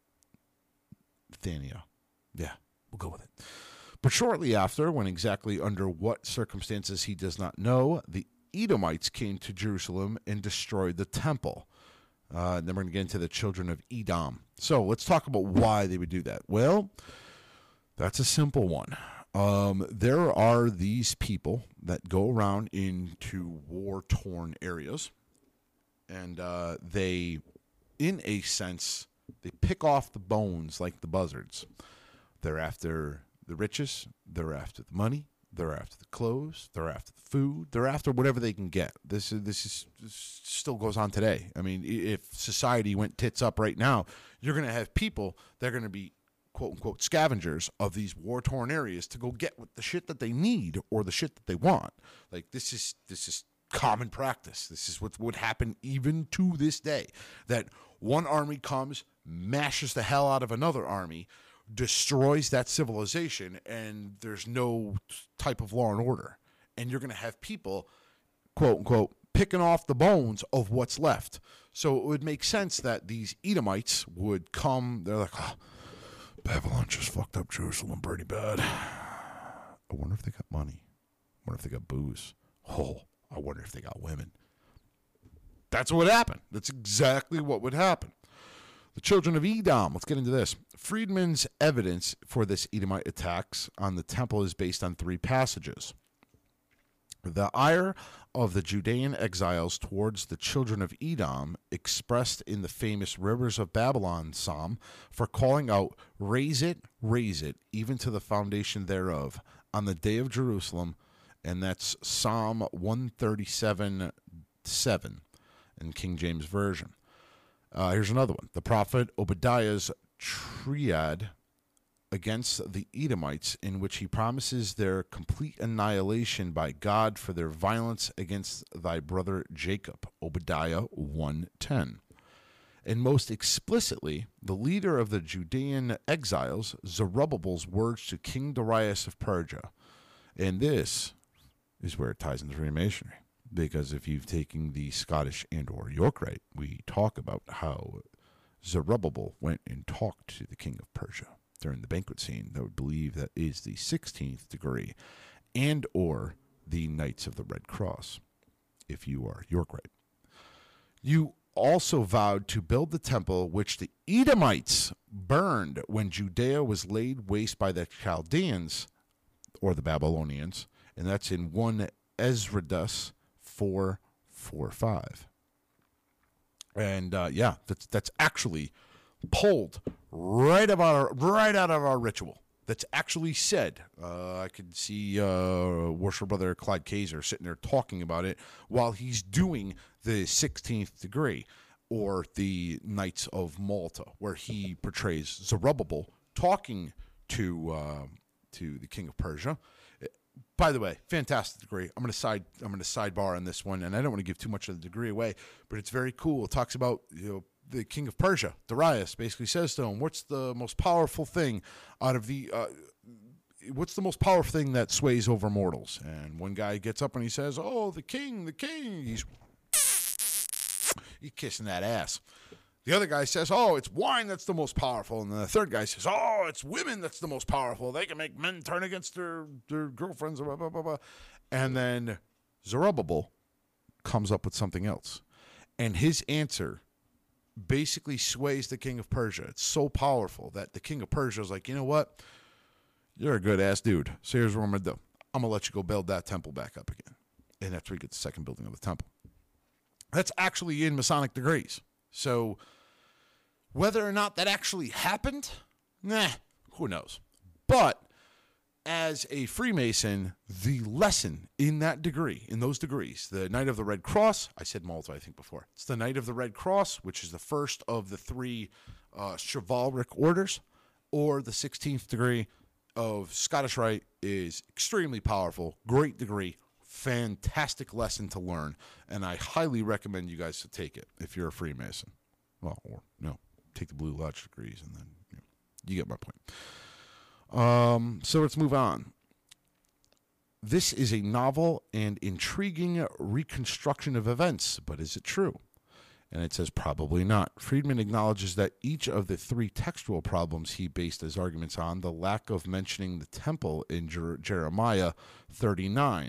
Nethaniah. Yeah, we'll go with it. But shortly after, when exactly under what circumstances he does not know, the Edomites came to Jerusalem and destroyed the temple. Uh, and then we're going to get into the children of Edom. So let's talk about why they would do that. Well, that's a simple one. Um, there are these people that go around into war-torn areas, and uh, they, in a sense, they pick off the bones like the buzzards. They're after the riches, they're after the money, they're after the clothes, they're after the food, they're after whatever they can get. This is this is this still goes on today. I mean, if society went tits up right now, you're going to have people that are going to be quote unquote scavengers of these war-torn areas to go get the shit that they need or the shit that they want. Like this is this is common practice. This is what would happen even to this day. That one army comes, mashes the hell out of another army, destroys that civilization, and there's no type of law and order. And you're going to have people, quote unquote, picking off the bones of what's left. So it would make sense that these Edomites would come, they're like, oh, Babylon just fucked up Jerusalem pretty bad. I wonder if they got money. I wonder if they got booze. Oh, I wonder if they got women. That's what would happen. That's exactly what would happen. The children of Edom. Let's get into this. Friedman's evidence for this Edomite attacks on the temple is based on three passages. The ire of the Judean exiles towards the children of Edom, expressed in the famous Rivers of Babylon psalm, for calling out, raise it, raise it, even to the foundation thereof, on the day of Jerusalem, and that's Psalm one thirty-seven seven in King James Version. Uh, here's another one. The prophet Obadiah's triad against the Edomites, in which he promises their complete annihilation by God for their violence against thy brother Jacob. Obadiah one ten. And most explicitly, the leader of the Judean exiles, Zerubbabel's words to King Darius of Persia. And this is where it ties into Freemasonry. Because if you've taken the Scottish and or York Rite, we talk about how Zerubbabel went and talked to the king of Persia during the banquet scene that would believe that is the sixteenth degree, and or the Knights of the Red Cross, if you are York Rite. You also vowed to build the temple which the Edomites burned when Judea was laid waste by the Chaldeans, or the Babylonians, and that's in First Esdras four forty-five. And uh, yeah, that's that's actually pulled right about our, right out of our ritual. That's actually said. Uh, I could see uh, Worship Brother Clyde Kaiser sitting there talking about it while he's doing the sixteenth degree, or the Knights of Malta, where he portrays Zerubbabel talking to uh, to the king of Persia. By the way, fantastic degree. I'm going to side. I'm going to sidebar on this one, and I don't want to give too much of the degree away, but it's very cool. It talks about, you know, the king of Persia, Darius, basically says to him, "What's the most powerful thing out of the? Uh, what's the most powerful thing that sways over mortals?" And one guy gets up and he says, "Oh, the king, the king." He's he's kissing that ass. The other guy says, "Oh, it's wine that's the most powerful." And then the third guy says, "Oh, it's women that's the most powerful. They can make men turn against their, their girlfriends." Blah, blah, blah, blah. And then Zerubbabel comes up with something else. And his answer basically sways the king of Persia. It's so powerful that the king of Persia is like, you know what? You're a good-ass dude. So here's what I'm going to do. I'm going to let you go build that temple back up again. And that's where you get the second building of the temple. That's actually in Masonic degrees. So whether or not that actually happened, nah, who knows. But as a Freemason, the lesson in that degree, in those degrees, the Knight of the Red Cross, I said Malta, I think, before. It's the Knight of the Red Cross, which is the first of the three uh, chivalric orders, or the sixteenth degree of Scottish Rite is extremely powerful, great degree, fantastic lesson to learn, and I highly recommend you guys to take it if you're a Freemason. Well, or no, take the Blue Lodge degrees, and then you know, you get my point. Um, so let's move on. This is a novel and intriguing reconstruction of events, but is it true? And it says probably not. Friedman acknowledges that each of the three textual problems he based his arguments on, the lack of mentioning the temple in Jer- Jeremiah thirty-nine,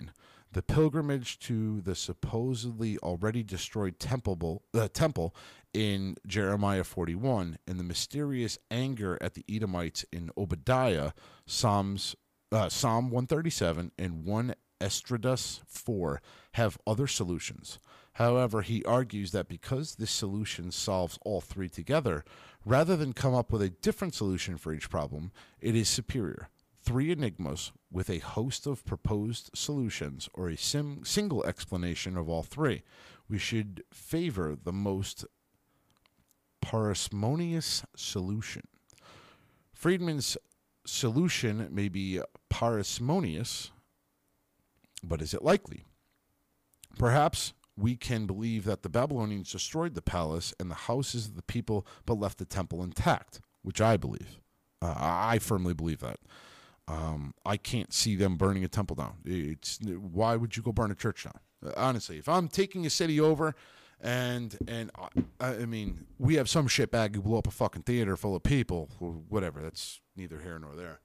The pilgrimage to the supposedly already destroyed temple, uh, temple in Jeremiah forty-one, and the mysterious anger at the Edomites in Obadiah, Psalms, uh, Psalm one thirty-seven and one Esdras four have other solutions. However, he argues that because this solution solves all three together, rather than come up with a different solution for each problem, it is superior. Three enigmas with a host of proposed solutions, or a sim- single explanation of all three. We should favor the most parsimonious solution. Friedman's solution may be parsimonious, but is it likely? Perhaps we can believe that the Babylonians destroyed the palace and the houses of the people, but left the temple intact, which I believe. Uh, I firmly believe that. Um, I can't see them burning a temple down. It's why would you go burn a church down? Uh, honestly, if I'm taking a city over, and and I, I mean, we have some shitbag who blew up a fucking theater full of people, or whatever. That's neither here nor there.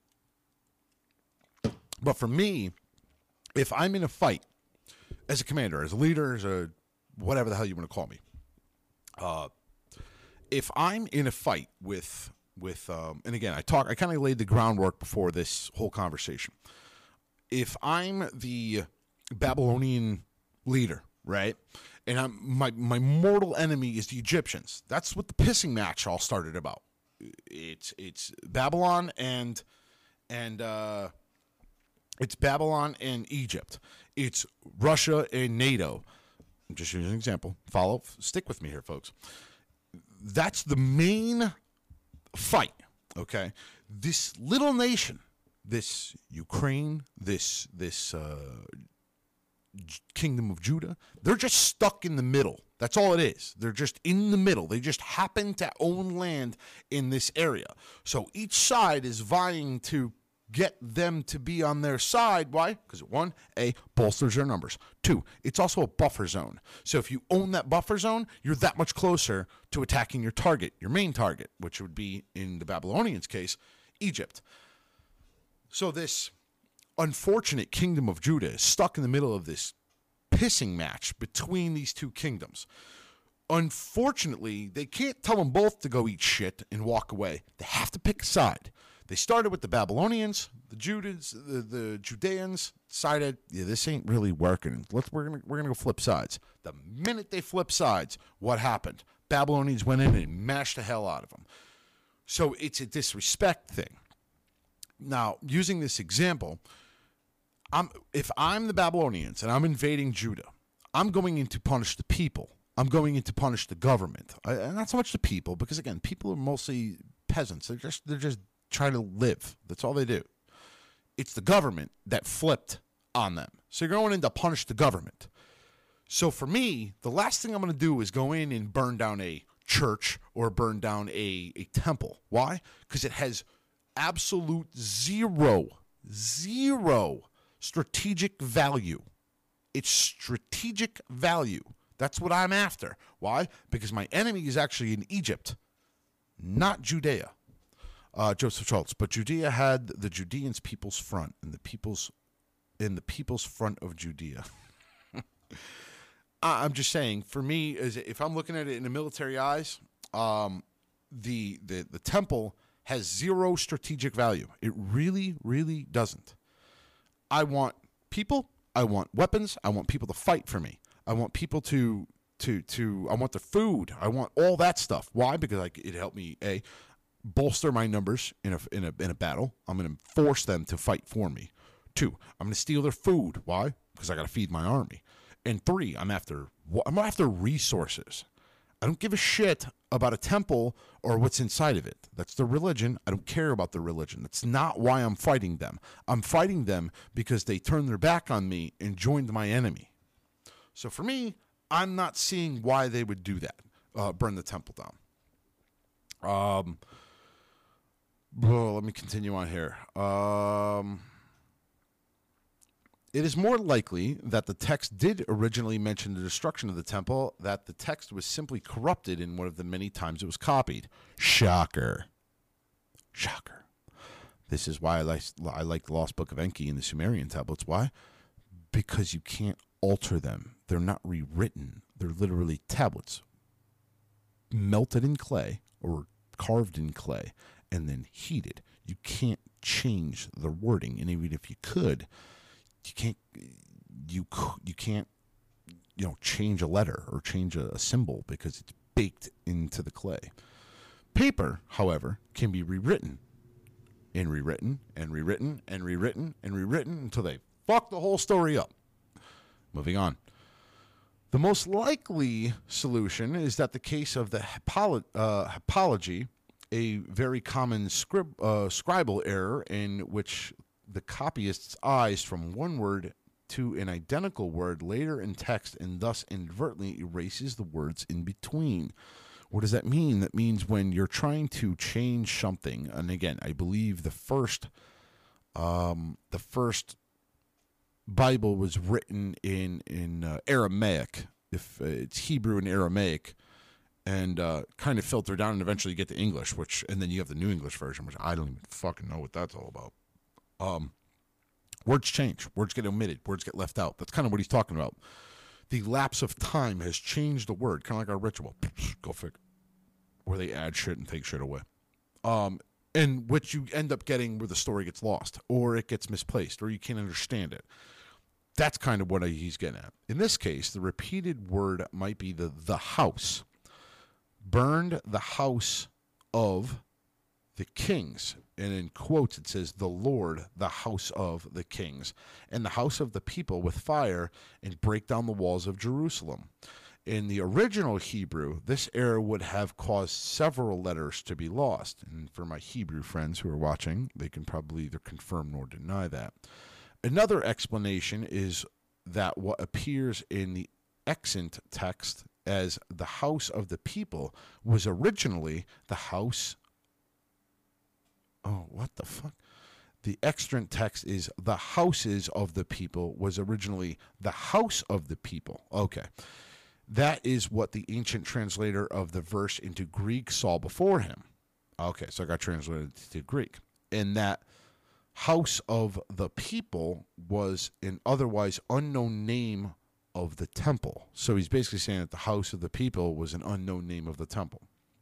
But for me, if I'm in a fight as a commander, as a leader, as a whatever the hell you want to call me, uh, if I'm in a fight with with um, and again, I talk, I kind of laid the groundwork before this whole conversation. If I'm the Babylonian leader, right, and I'm my my mortal enemy is the Egyptians. That's what the pissing match all started about. It's it's Babylon and and uh, it's Babylon and Egypt. It's Russia and NATO. I'm just using an example. Follow, stick with me here, folks. That's the main fight, okay? This little nation, this Ukraine, this this uh, kingdom of Judah, they're just stuck in the middle. That's all it is. They're just in the middle. They just happen to own land in this area. So each side is vying to get them to be on their side. Why? Because one, A, bolsters their numbers. Two, it's also a buffer zone. So if you own that buffer zone, you're that much closer to attacking your target, your main target, which would be, in the Babylonians' case, Egypt. So this unfortunate kingdom of Judah is stuck in the middle of this pissing match between these two kingdoms. Unfortunately, they can't tell them both to go eat shit and walk away. They have to pick a side. They started with the Babylonians, the Judeans, the, the Judeans decided, yeah, this ain't really working. Let's we're gonna we're gonna go flip sides. The minute they flip sides, what happened? Babylonians went in and mashed the hell out of them. So it's a disrespect thing. Now, using this example, I'm if I'm the Babylonians and I'm invading Judah, I'm going in to punish the people. I'm going in to punish the government, I, and not so much the people, because again, people are mostly peasants. They're just they're just trying to live. That's all they do. It's the government that flipped on them. So you're going in to punish the government. So for me, the last thing I'm going to do is go in and burn down a church or burn down a, a temple. Why? Because it has absolute zero, zero strategic value. It's strategic value. That's what I'm after. Why? Because my enemy is actually in Egypt, not Judea. Uh, Joseph Schultz, but Judea had the Judeans' people's front, and the people's in the people's front of Judea. I'm just saying, for me, is if I'm looking at it in the military eyes, um, the the the temple has zero strategic value. It really, really doesn't. I want people. I want weapons. I want people to fight for me. I want people to to to. I want the food. I want all that stuff. Why? Because like it helped me a. bolster my numbers in a in a in a battle. I'm going to force them to fight for me. Two, I'm going to steal their food. Why? Because I got to feed my army. And three, I'm after I'm after resources. I don't give a shit about a temple or what's inside of it. That's the religion. I don't care about the religion. That's not why I'm fighting them. I'm fighting them because they turned their back on me and joined my enemy. So for me, I'm not seeing why they would do that. Uh, burn the temple down. Um. Well, let me continue on here. Um, it is more likely that the text did originally mention the destruction of the temple, that the text was simply corrupted in one of the many times it was copied. Shocker. Shocker. This is why I like, I like the Lost Book of Enki and the Sumerian tablets. Why? because you can't alter them. They're not rewritten. They're literally tablets melted in clay or carved in clay and then heated. You can't change the wording, and even if you could, you can't you you can't you know change a letter or change a, a symbol because it's baked into the clay. Paper, however, can be rewritten and rewritten and rewritten and rewritten and rewritten until they fuck the whole story up. Moving on. The most likely solution is that the case of the hypolo- uh, hypology, a very common scrib- uh, scribal error in which the copyist's eyes from one word to an identical word later in text and thus inadvertently erases the words in between. What does that mean? That means when you're trying to change something, and again, I believe the first, um, the first Bible was written in in uh, Aramaic, if uh, it's Hebrew and Aramaic, and uh, kind of filter down, and eventually you get to English, which, and then you have the New English version, which I don't even fucking know what that's all about. Um, words change, words get omitted, words get left out. That's kind of what he's talking about. The lapse of time has changed the word, kind of like our ritual. Go figure. Where they add shit and take shit away. Um, and which you end up getting where the story gets lost, or it gets misplaced, or you can't understand it. That's kind of what he's getting at. In this case, the repeated word might be the the house. Burned the house of the kings. And in quotes, it says, the Lord, the house of the kings, and the house of the people with fire, and break down the walls of Jerusalem. In the original Hebrew, this error would have caused several letters to be lost. And for my Hebrew friends who are watching, they can probably either confirm nor deny that. Another explanation is that what appears in the extant text as the house of the people was originally the house. Oh, what the fuck? The extant text is the houses of the people was originally the house of the people. Okay. That is what the ancient translator of the verse into Greek saw before him. Okay, so I got translated to Greek. And that house of the people was an otherwise unknown name of the temple. So he's basically saying that the house of the people was an unknown name of the temple.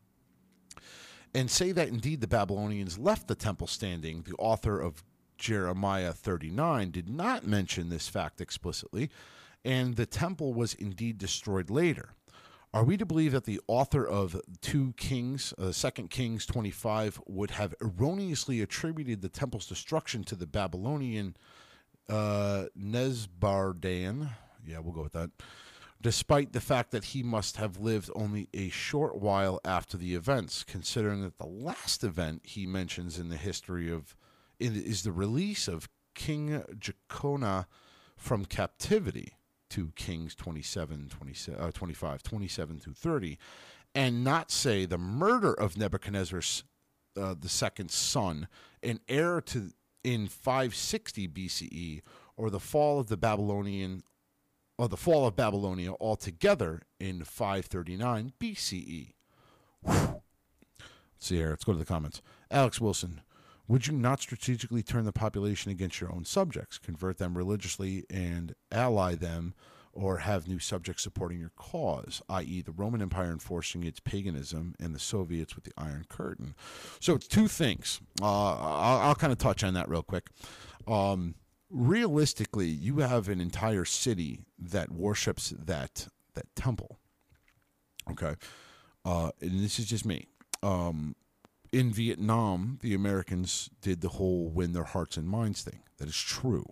And say that indeed the Babylonians left the temple standing. The author of Jeremiah thirty-nine did not mention this fact explicitly, and the temple was indeed destroyed later. Are we to believe that the author of two Kings, uh, Second Kings twenty-five, would have erroneously attributed the temple's destruction to the Babylonian uh, Nesbardan? Yeah, we'll go with that. Despite the fact that he must have lived only a short while after the events, considering that the last event he mentions in the history of in, is the release of King Jeconiah from captivity, to Kings twenty-seven, twenty, uh, twenty-five, twenty-seven through thirty, and not say the murder of Nebuchadnezzar uh, the second's son, an heir to in five sixty B C E, or the fall of the Babylonian or the fall of Babylonia altogether in five thirty-nine B C E. Whew. Let's see here. Let's go to the comments. Alex Wilson, would you not strategically turn the population against your own subjects, convert them religiously and ally them, or have new subjects supporting your cause, that is the Roman Empire enforcing its paganism and the Soviets with the Iron Curtain? So it's two things. Uh, I'll, I'll kind of touch on that real quick. Um, realistically, you have an entire city that worships that that temple. Okay, uh, and this is just me. Um, in Vietnam, the Americans did the whole win their hearts and minds thing. That is true.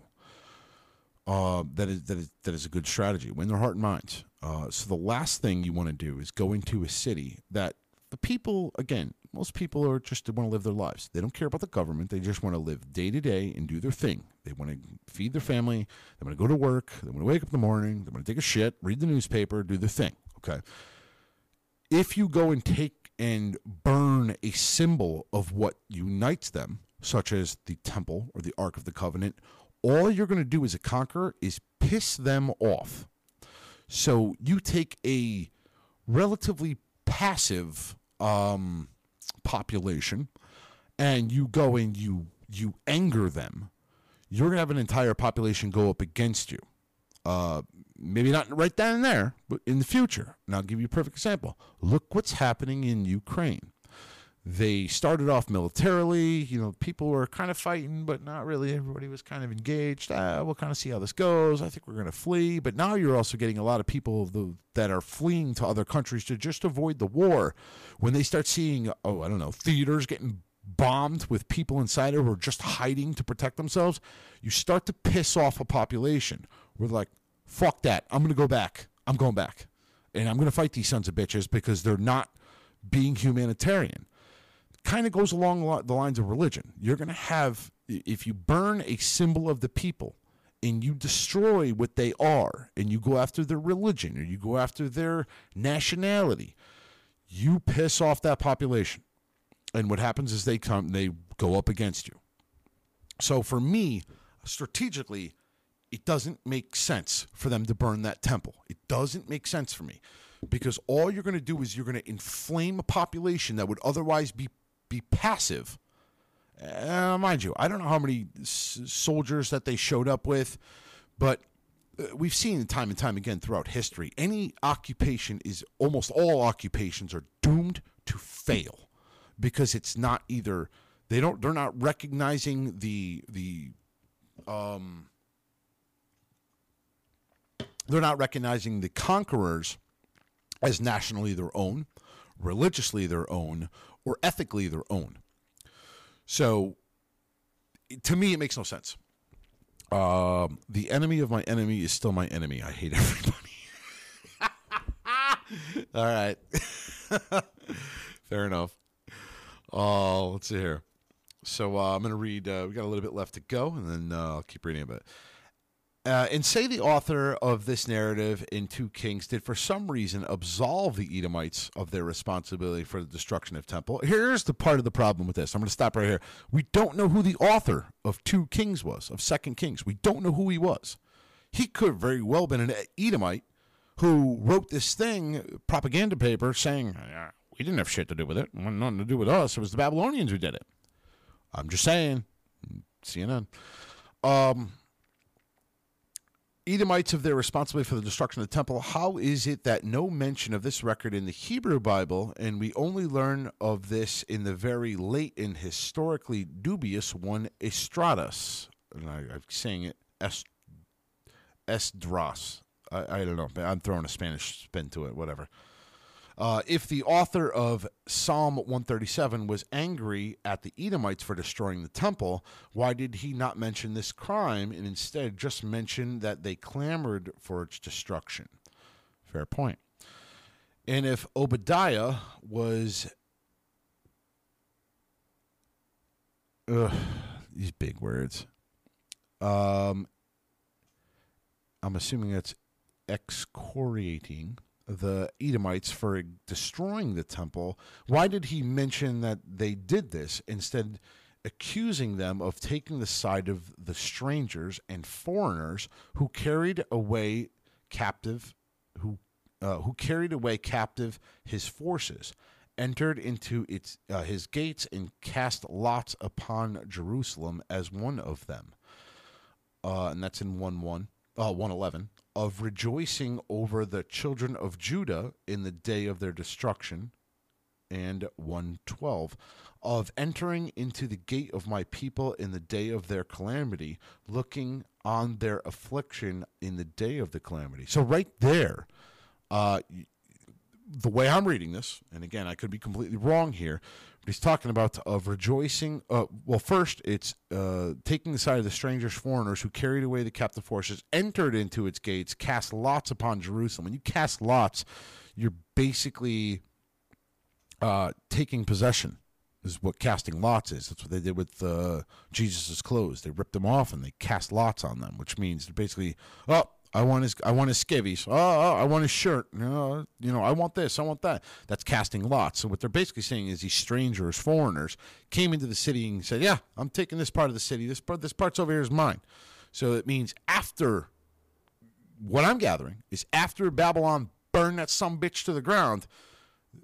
Uh, that is that is that is a good strategy. Win their heart and minds. Uh, so the last thing you want to do is go into a city that the people, again, most people are just, they want to live their lives. They don't care about the government. They just want to live day to day and do their thing. They want to feed their family. They want to go to work. They want to wake up in the morning. They want to take a shit, read the newspaper, do their thing. Okay. If you go and take and burn a symbol of what unites them, such as the temple or the Ark of the Covenant, all you're going to do as a conqueror is piss them off. So you take a relatively passive um, population and you go and you you anger them. You're going to have an entire population go up against you. Uh, maybe not right then and there, but in the future. And I'll give you a perfect example. Look what's happening in Ukraine. They started off militarily. You know, people were kind of fighting, but not really. Everybody was kind of engaged. Ah, we'll kind of see how this goes. I think we're going to flee. But now you're also getting a lot of people that are fleeing to other countries to just avoid the war. When they start seeing, oh, I don't know, theaters getting bombed with people inside it who are just hiding to protect themselves, you start to piss off a population. We're like, fuck that. I'm going to go back. I'm going back. And I'm going to fight these sons of bitches because they're not being humanitarian. Kind of goes along the lines of religion. You're going to have, if you burn a symbol of the people and you destroy what they are and you go after their religion or you go after their nationality, you piss off that population. And what happens is they come, they go up against you. So for me, strategically, it doesn't make sense for them to burn that temple. It doesn't make sense for me because all you're going to do is you're going to inflame a population that would otherwise be be passive. Uh, mind you, I don't know how many s- soldiers that they showed up with, but uh, we've seen time and time again throughout history, any occupation is, almost all occupations are doomed to fail because it's not either, they don't, they're not recognizing the, the, um, they're not recognizing the conquerors as nationally their own, religiously their own, or ethically their own. So, to me, it makes no sense. Um, the enemy of my enemy is still my enemy. I hate everybody. All right. Fair enough. Oh, let's see here. So, uh, I'm going to read, uh, we got a little bit left to go, and then uh, I'll keep reading a bit. Uh, and say the author of this narrative in two Kings did for some reason absolve the Edomites of their responsibility for the destruction of temple. Here's the part of the problem with this. I'm going to stop right here. We don't know who the author of two Kings was, of Second Kings. We don't know who he was. He could have very well been an Edomite who wrote this thing, propaganda paper, saying, we didn't have shit to do with it. It had nothing to do with us. It was the Babylonians who did it. I'm just saying. C N N. Um... Edomites of their responsibility for the destruction of the temple. How is it that no mention of this record in the Hebrew Bible, and we only learn of this in the very late and historically dubious one, Esdras? And I, I'm saying it, Est, Esdras. I, I don't know. I'm throwing a Spanish spin to it, whatever. Uh, if the author of Psalm one thirty-seven was angry at the Edomites for destroying the temple, why did he not mention this crime and instead just mention that they clamored for its destruction? Fair point. And if Obadiah was... Ugh, these big words. Um, I'm assuming that's excoriating the Edomites for destroying the temple. Why did he mention that they did this, instead accusing them of taking the side of the strangers and foreigners who carried away captive, who uh, who carried away captive his forces, entered into its uh, his gates, and cast lots upon Jerusalem as one of them? Uh, and that's in one one, uh, one eleven. Of rejoicing over the children of Judah in the day of their destruction, and one twelve, of entering into the gate of my people in the day of their calamity, looking on their affliction in the day of the calamity. So right there, uh, the way I'm reading this, and again, I could be completely wrong here, but he's talking about of rejoicing. Uh, well, first, it's uh, taking the side of the strangers, foreigners who carried away the captive forces, entered into its gates, cast lots upon Jerusalem. When you cast lots, you're basically uh, taking possession, is what casting lots is. That's what they did with uh, Jesus' clothes. They ripped them off and they cast lots on them, which means they're basically, oh, I want his, I want his skivvies. Oh, oh, I want his shirt. You know, you know, I want this. I want that. That's casting lots. So what they're basically saying is these strangers, foreigners, came into the city and said, "Yeah, I'm taking this part of the city. This part, this part's over here is mine." So it means after, what I'm gathering is after Babylon burned that sumbitch to the ground,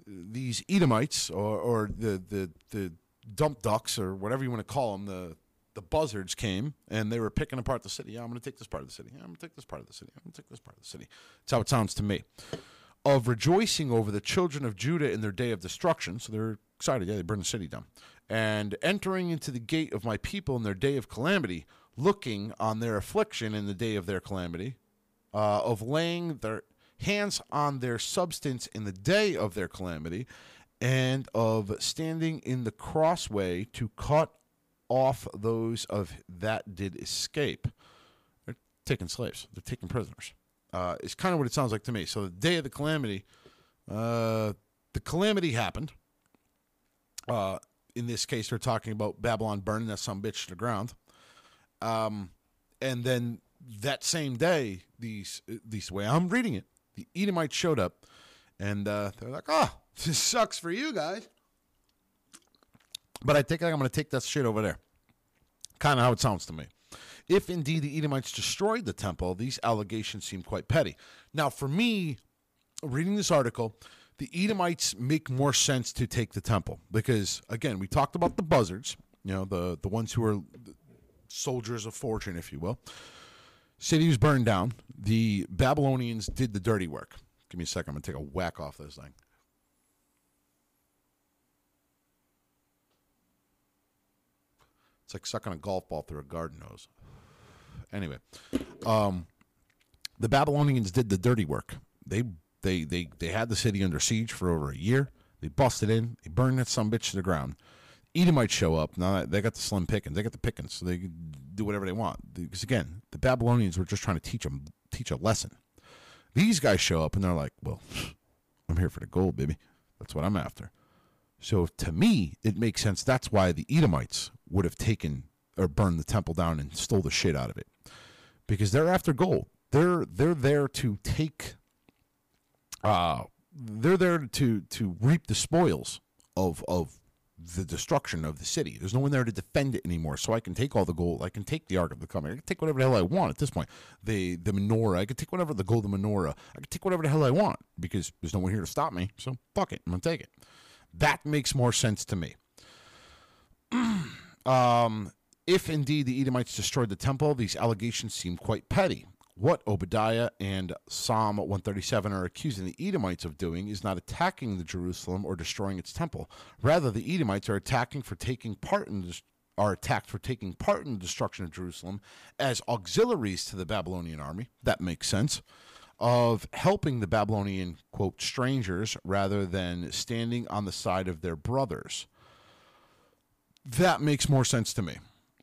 these Edomites or, or the, the the dump ducks or whatever you want to call them, the the buzzards came and they were picking apart the city. Yeah, I'm going to take this part of the city. Yeah, I'm going to take this part of the city. I'm going to take this part of the city. That's how it sounds to me. Of rejoicing over the children of Judah in their day of destruction. So they're excited. Yeah, they burned the city down. And entering into the gate of my people in their day of calamity, looking on their affliction in the day of their calamity, uh, of laying their hands on their substance in the day of their calamity, and of standing in the crossway to cut off those of that did escape. They're taking slaves. They're taking prisoners. Uh, it's kind of what it sounds like to me. So the day of the calamity, uh, the calamity happened. Uh, in this case, they're talking about Babylon burning that some bitch to the ground. Um, and then that same day, these, at least the way I'm reading it, the Edomites showed up, and uh, they're like, oh, this sucks for you guys. But I think I'm going to take that shit over there. Kind of how it sounds to me. If indeed the Edomites destroyed the temple, these allegations seem quite petty. Now, for me, reading this article, the Edomites make more sense to take the temple. Because, again, we talked about the buzzards, you know, the, the ones who are soldiers of fortune, if you will. City was burned down. The Babylonians did the dirty work. Give me a second. I'm going to take a whack off this thing. It's like sucking a golf ball through a garden hose. Anyway, um, the Babylonians did the dirty work. They they they they had the city under siege for over a year. They busted in. They burned that sumbitch to the ground. Edomites show up. Now they got the slim pickings. They got the pickings, so they can do whatever they want. Because again, the Babylonians were just trying to teach them teach a lesson. These guys show up and they're like, "Well, I'm here for the gold, baby. That's what I'm after." So to me, it makes sense. That's why the Edomites would have taken or burned the temple down and stole the shit out of it, because they're after gold. They're they're there to take. Uh, they're there to to reap the spoils of of the destruction of the city. There's no one there to defend it anymore. So I can take all the gold. I can take the Ark of the Covenant. I can take whatever the hell I want at this point. The the menorah. I can take whatever the golden menorah. I can take whatever the hell I want because there's no one here to stop me. So fuck it. I'm gonna take it. That makes more sense to me. um, if indeed the Edomites destroyed the temple, these allegations seem quite petty. What Obadiah and Psalm one thirty-seven are accusing the Edomites of doing is not attacking the Jerusalem or destroying its temple. Rather, the Edomites are attacking for taking part in the, are attacked for taking part in the destruction of Jerusalem as auxiliaries to the Babylonian army. That makes sense. Of helping the Babylonian, quote, strangers, rather than standing on the side of their brothers. That makes more sense to me.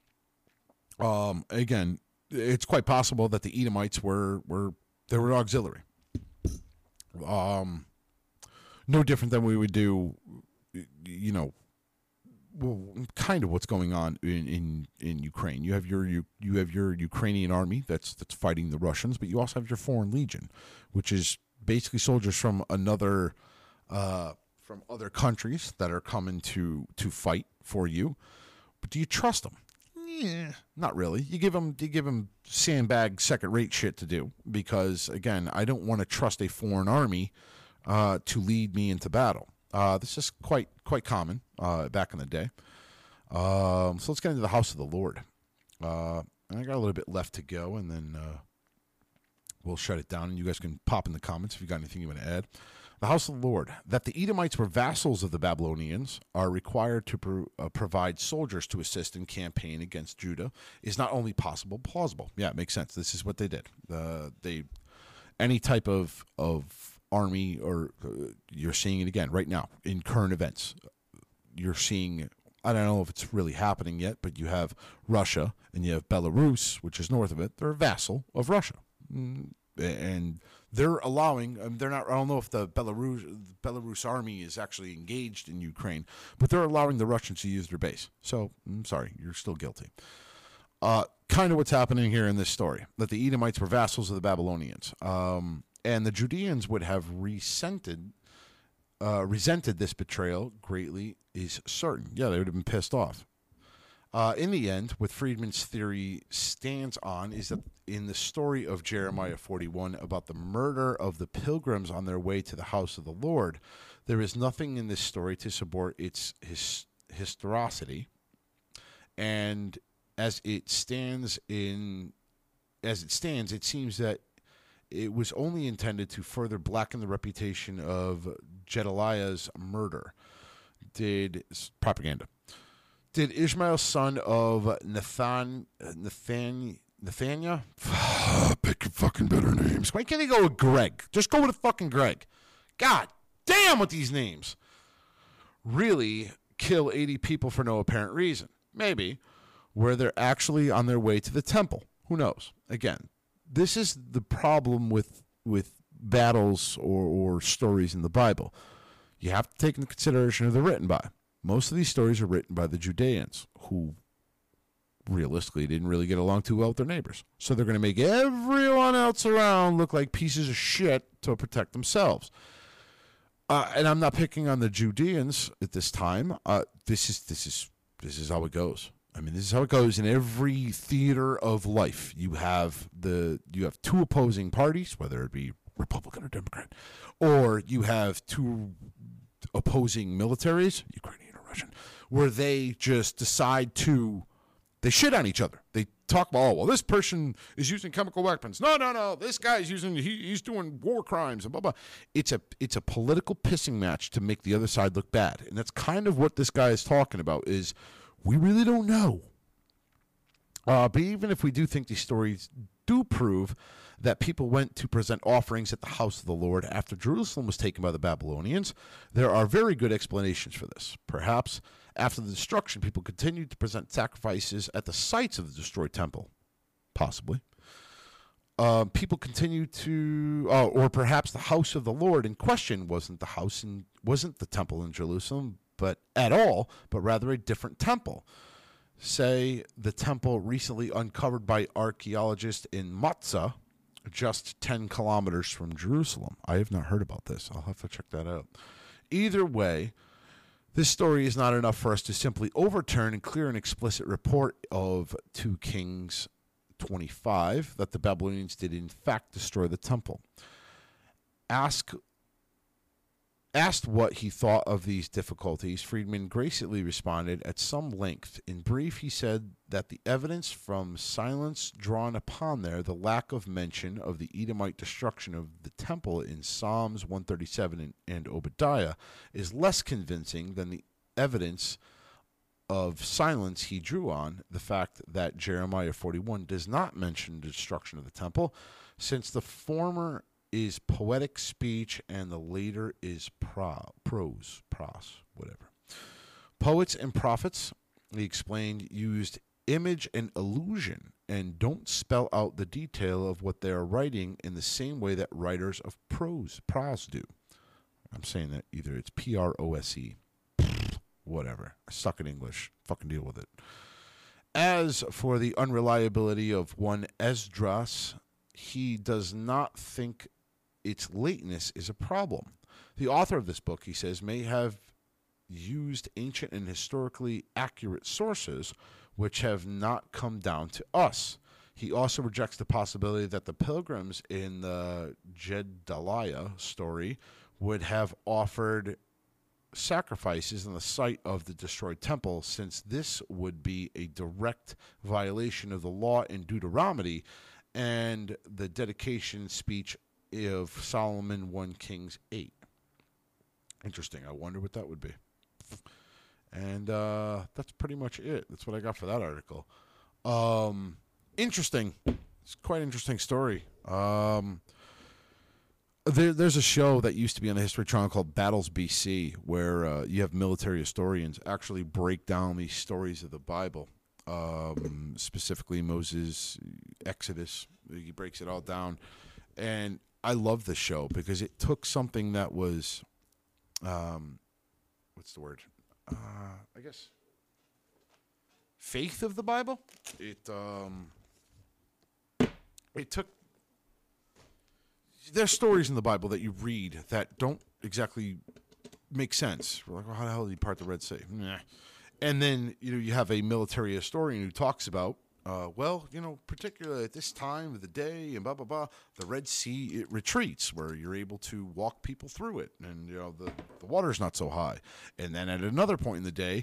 Um, again, it's quite possible that the Edomites were, were they were auxiliary. Um, no different than we would do, you know, well, kind of what's going on in, in, in Ukraine. You have your you, you have your Ukrainian army that's that's fighting the Russians, but you also have your Foreign Legion, which is basically soldiers from another uh, from other countries that are coming to to fight for you. But do you trust them? Yeah, not really. You give them you give them sandbag second rate shit to do, because again, I don't want to trust a foreign army uh, to lead me into battle. Uh, this is quite quite common uh, back in the day. Um, so let's get into the house of the Lord. Uh, I got a little bit left to go, and then uh, we'll shut it down, and you guys can pop in the comments if you got anything you want to add. The house of the Lord. That the Edomites were vassals of the Babylonians, are required to pro- uh, provide soldiers to assist in campaign against Judah is not only possible, plausible. Yeah, it makes sense. This is what they did. Uh, they any type of of army, or uh, you're seeing it again right now in current events. You're seeing, I don't know if it's really happening yet, but you have Russia and you have Belarus, which is north of it. They're a vassal of Russia, and they're allowing. Um, they're not. I don't know if the Belarus the Belarus army is actually engaged in Ukraine, but they're allowing the Russians to use their base. So I'm sorry, you're still guilty. Uh, kind of what's happening here in this story, that the Edomites were vassals of the Babylonians. Um, And the Judeans would have resented, uh, resented this betrayal greatly is certain. Yeah, they would have been pissed off. Uh, in the end, what Friedman's theory stands on is that in the story of Jeremiah forty-one about the murder of the pilgrims on their way to the house of the Lord, there is nothing in this story to support its his, historicity. And as it stands in, as it stands, it seems that it was only intended to further blacken the reputation of Gedaliah's murder. Did propaganda? Did Ishmael, son of Nathan, Nathan, Nathaniah? Pick fucking better names. Why can't they go with Greg? Just go with a fucking Greg. God damn with these names. Really kill eighty people for no apparent reason. Maybe. Where they're actually on their way to the temple. Who knows? Again, this is the problem with with battles or, or stories in the Bible. You have to take into consideration who they're written by. Most of these stories are written by the Judeans, who realistically didn't really get along too well with their neighbors. So they're going to make everyone else around look like pieces of shit to protect themselves. Uh, and I'm not picking on the Judeans at this time. Uh, this is this is this is how it goes. I mean, this is how it goes in every theater of life. You have the you have two opposing parties, whether it be Republican or Democrat, or you have two opposing militaries, Ukrainian or Russian, where they just decide to they shit on each other. They talk about, oh, well, this person is using chemical weapons. No, no, no, this guy's using he, he's doing war crimes and blah blah. It's a it's a political pissing match to make the other side look bad, and that's kind of what this guy is talking about. Is we really don't know. Uh, but even if we do think these stories do prove that people went to present offerings at the house of the Lord after Jerusalem was taken by the Babylonians, there are very good explanations for this. Perhaps after the destruction, people continued to present sacrifices at the sites of the destroyed temple. Possibly. Uh, people continued to, uh, or perhaps the house of the Lord in question wasn't the house in, wasn't the temple in Jerusalem, but at all, but rather a different temple. Say the temple recently uncovered by archaeologists in Matzah, just ten kilometers from Jerusalem. I have not heard about this. I'll have to check that out. Either way, this story is not enough for us to simply overturn and clear an explicit report of two Kings twenty-five that the Babylonians did in fact destroy the temple. Ask Asked what he thought of these difficulties, Friedman graciously responded at some length. In brief, he said that the evidence from silence drawn upon there, the lack of mention of the Edomite destruction of the temple in Psalms one thirty-seven and, and Obadiah, is less convincing than the evidence of silence he drew on the fact that Jeremiah forty-one does not mention the destruction of the temple, since the former is poetic speech and the later is pro, prose, prose, whatever. Poets and prophets, he explained, used image and illusion and don't spell out the detail of what they are writing in the same way that writers of prose, prose do. I'm saying that either it's P R O S E, whatever. I suck at English. Fucking deal with it. As for the unreliability of one Esdras, he does not think its lateness is a problem. The author of this book, he says, may have used ancient and historically accurate sources which have not come down to us. He also rejects the possibility that the pilgrims in the Gedaliah story would have offered sacrifices in the site of the destroyed temple, since this would be a direct violation of the law in Deuteronomy and the dedication speech of Solomon First Kings eight. Interesting. I wonder what that would be. And uh, that's pretty much it. That's what I got for that article. Um, interesting. It's quite an interesting story. Um, there, there's a show that used to be on the History Channel called Battles B C, where uh, you have military historians actually break down these stories of the Bible, um, specifically Moses, Exodus. He breaks it all down. And I love this show because it took something that was, um, what's the word? Uh, I guess faith of the Bible. It um, it took. There's stories in the Bible that you read that don't exactly make sense. We're like, well, how the hell did he part the Red Sea? Nah. And then you know you have a military historian who talks about. Uh, well, you know, particularly at this time of the day and blah, blah, blah, the Red Sea, it retreats where you're able to walk people through it. And, you know, the, the water's not so high. And then at another point in the day,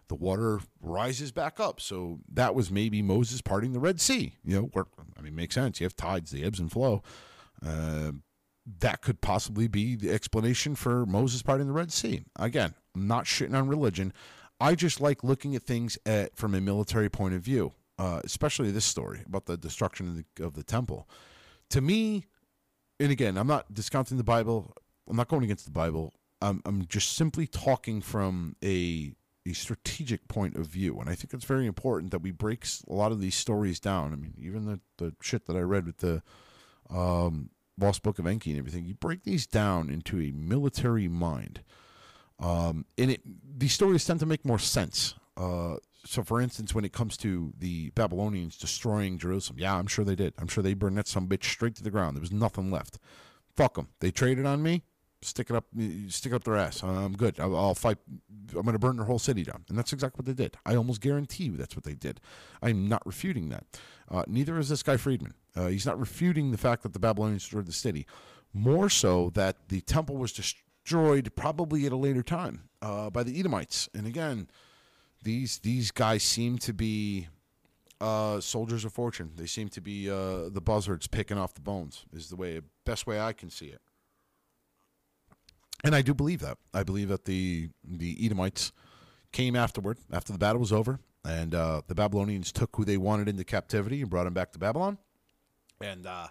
the water rises back up. So that was maybe Moses parting the Red Sea. You know, where, I mean, makes sense. You have tides, the ebbs and flow. Uh, that could possibly be the explanation for Moses parting the Red Sea. Again, I'm not shitting on religion. I just like looking at things at, from a military point of view, uh, especially this story about the destruction of the, of the temple. To me, and again, I'm not discounting the Bible. I'm not going against the Bible. I'm, I'm just simply talking from a, a strategic point of view. And I think it's very important that we break a lot of these stories down. I mean, even the, the shit that I read with the um, Lost Book of Enki and everything, you break these down into a military mind. Um, and it, these stories tend to make more sense. Uh, so, for instance, when it comes to the Babylonians destroying Jerusalem, yeah, I'm sure they did. I'm sure they burned that some bitch straight to the ground. There was nothing left. Fuck them. They traded on me. Stick it up, stick it up their ass. I'm good. I'll, I'll fight. I'm going to burn their whole city down, and that's exactly what they did. I almost guarantee you that's what they did. I'm not refuting that. Uh, neither is this guy Friedman. Uh, he's not refuting the fact that the Babylonians destroyed the city. More so that the temple was destroyed probably at a later time uh, by the Edomites. And again, these these guys seem to be uh, soldiers of fortune. They seem to be uh, the buzzards picking off the bones. Is the way best way I can see it. And I do believe that. I believe that the the Edomites came afterward, after the battle was over, and uh, the Babylonians took who they wanted into captivity and brought them back to Babylon. And uh,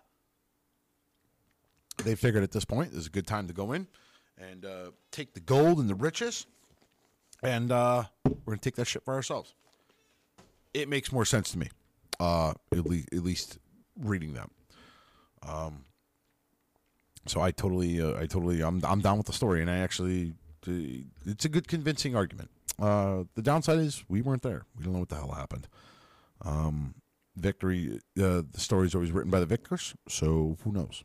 they figured at this point there's a good time to go in and uh, take the gold and the riches, and uh, we're going to take that shit for ourselves. It makes more sense to me, uh, at, le- at least reading that. Um. So I totally, uh, I totally, I'm, I'm down with the story, and I actually, uh, it's a good convincing argument. Uh, the downside is we weren't there. We don't know what the hell happened. Um, victory, uh, the story is always written by the victors, so who knows?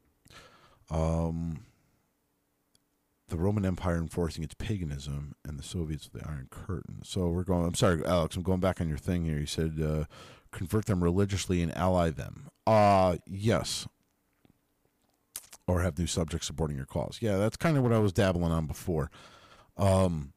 Um, the Roman Empire enforcing its paganism, and the Soviets with the Iron Curtain. So we're going. I'm sorry, Alex. I'm going back on your thing here. You said uh, convert them religiously and ally them. Uh yes. Or have new subjects supporting your cause. Yeah, that's kind of what I was dabbling on before. Um,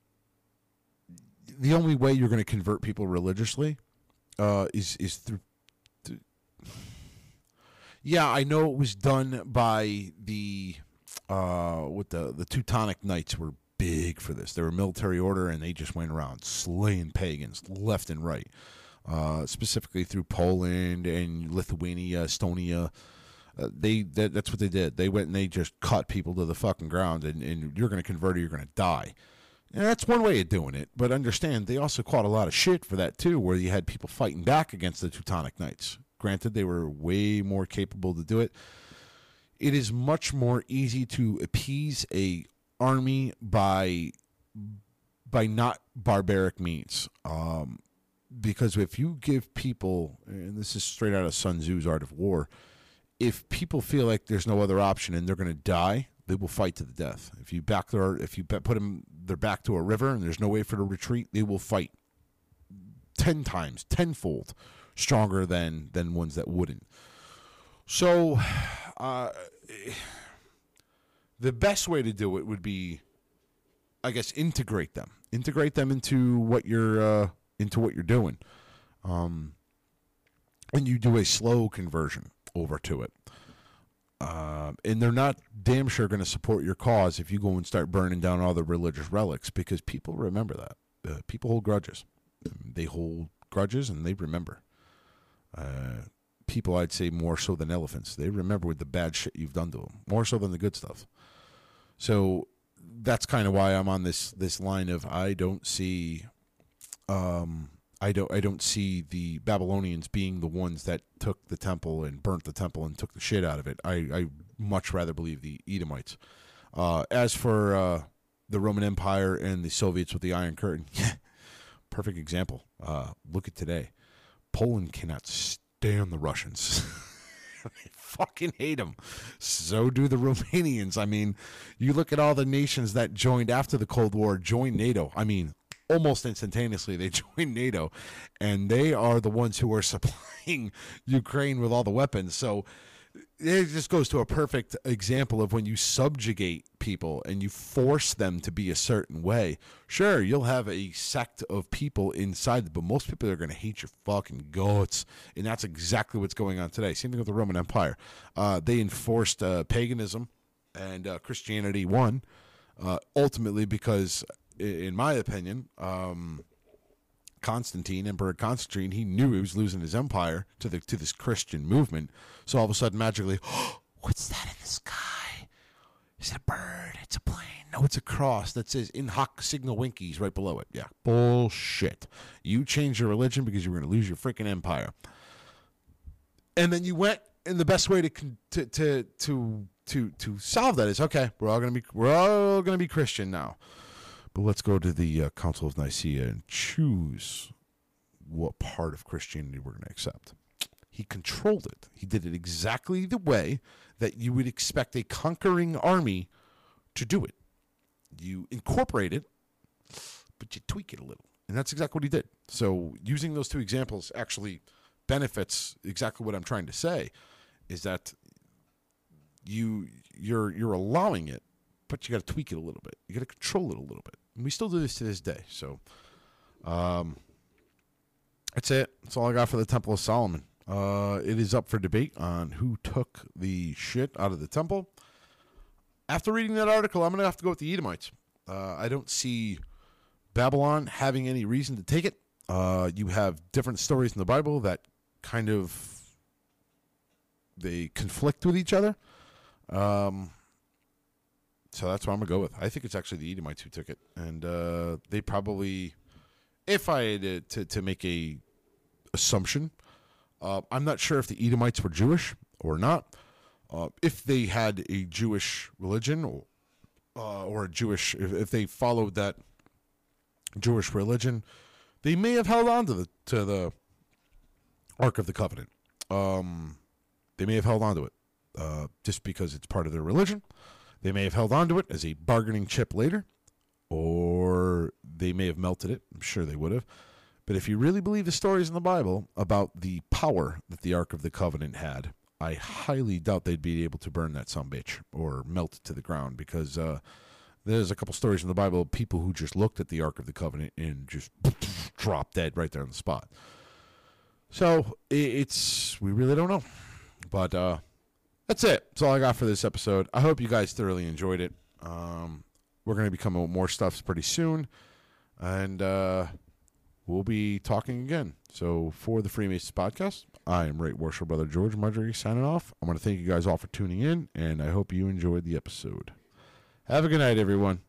the only way you're going to convert people religiously uh, is is through, through. Yeah, I know it was done by the uh, what the the Teutonic Knights were big for this. They were a military order, and they just went around slaying pagans left and right, uh, specifically through Poland and Lithuania, Estonia. Uh, they that, that's what they did. They went and they just cut people to the fucking ground, and, and you're going to convert or you're going to die. And that's one way of doing it. But understand, they also caught a lot of shit for that too, where you had people fighting back against the Teutonic Knights. Granted, they were way more capable to do it. It is much more easy to appease a army by by not barbaric means. Um, because if you give people, and this is straight out of Sun Tzu's Art of War, if people feel like there's no other option and they're going to die, they will fight to the death. If you back their, if you put them their back to a river and there's no way for them to retreat, they will fight ten times, tenfold stronger than than ones that wouldn't. So, uh, the best way to do it would be, I guess, integrate them, integrate them into what you're uh, into what you're doing, um, and you do a slow conversion over to it. Uh, and they're not damn sure going to support your cause if you go and start burning down all the religious relics, because people remember that. Uh, people hold grudges. They hold grudges and they remember. Uh, people, I'd say, more so than elephants. They remember with the bad shit you've done to them, more so than the good stuff. So that's kind of why I'm on this this line of I don't see... Um, I don't I don't see the Babylonians being the ones that took the temple and burnt the temple and took the shit out of it. I, I much rather believe the Edomites. Uh, as for uh, the Roman Empire and the Soviets with the Iron Curtain, perfect example. Uh, look at today. Poland cannot stand the Russians. They fucking hate them. So do the Romanians. I mean, you look at all the nations that joined after the Cold War, joined NATO. I mean, almost instantaneously, they joined NATO, and they are the ones who are supplying Ukraine with all the weapons. So it just goes to a perfect example of when you subjugate people and you force them to be a certain way. Sure, you'll have a sect of people inside, but most people are going to hate your fucking guts, and that's exactly what's going on today. Same thing with the Roman Empire. Uh, they enforced uh, paganism, and uh, Christianity won, uh, ultimately because, in my opinion, um, Constantine, Emperor Constantine, he knew he was losing his empire to the to this Christian movement. So all of a sudden, magically, oh, what's that in the sky? Is it a bird? It's a plane. No, it's a cross that says "In hoc signo vinces" right below it. Yeah, bullshit. You changed your religion because you were going to lose your freaking empire, and then you went. And the best way to to to to to, to solve that is okay. We're all going to be we're all going to be Christian now. But let's go to the uh, Council of Nicaea and choose what part of Christianity we're going to accept. He controlled it. He did it exactly the way that you would expect a conquering army to do it. You incorporate it, but you tweak it a little. And that's exactly what he did. So using those two examples actually benefits exactly what I'm trying to say, is that you you're you're allowing it, but you got to tweak it a little bit. You got to control it a little bit. And we still do this to this day. So, um, that's it. That's all I got for the Temple of Solomon. Uh, it is up for debate on who took the shit out of the temple. After reading that article, I'm going to have to go with the Edomites. Uh, I don't see Babylon having any reason to take it. Uh, you have different stories in the Bible that kind of, they conflict with each other. Um... So that's what I'm going to go with. I think it's actually the Edomites who took it. And uh, they probably, if I had to, to, to make a assumption, uh, I'm not sure if the Edomites were Jewish or not. Uh, if they had a Jewish religion or, uh, or a Jewish, if, if they followed that Jewish religion, they may have held on to the, to the Ark of the Covenant. Um, they may have held on to it uh, just because it's part of their religion. They may have held on to it as a bargaining chip later, or they may have melted it. I'm sure they would have. But if you really believe the stories in the Bible about the power that the Ark of the Covenant had, I highly doubt they'd be able to burn that sumbitch or melt it to the ground, because uh, there's a couple stories in the Bible of people who just looked at the Ark of the Covenant and just dropped dead right there on the spot. So it's, we really don't know. But, uh, that's it. That's all I got for this episode. I hope you guys thoroughly enjoyed it. Um, we're going to be coming with more stuff pretty soon. And uh, we'll be talking again. So for the Freemasons Podcast, I am Right Worship Brother George Mudry signing off. I want to thank you guys all for tuning in, and I hope you enjoyed the episode. Have a good night, everyone.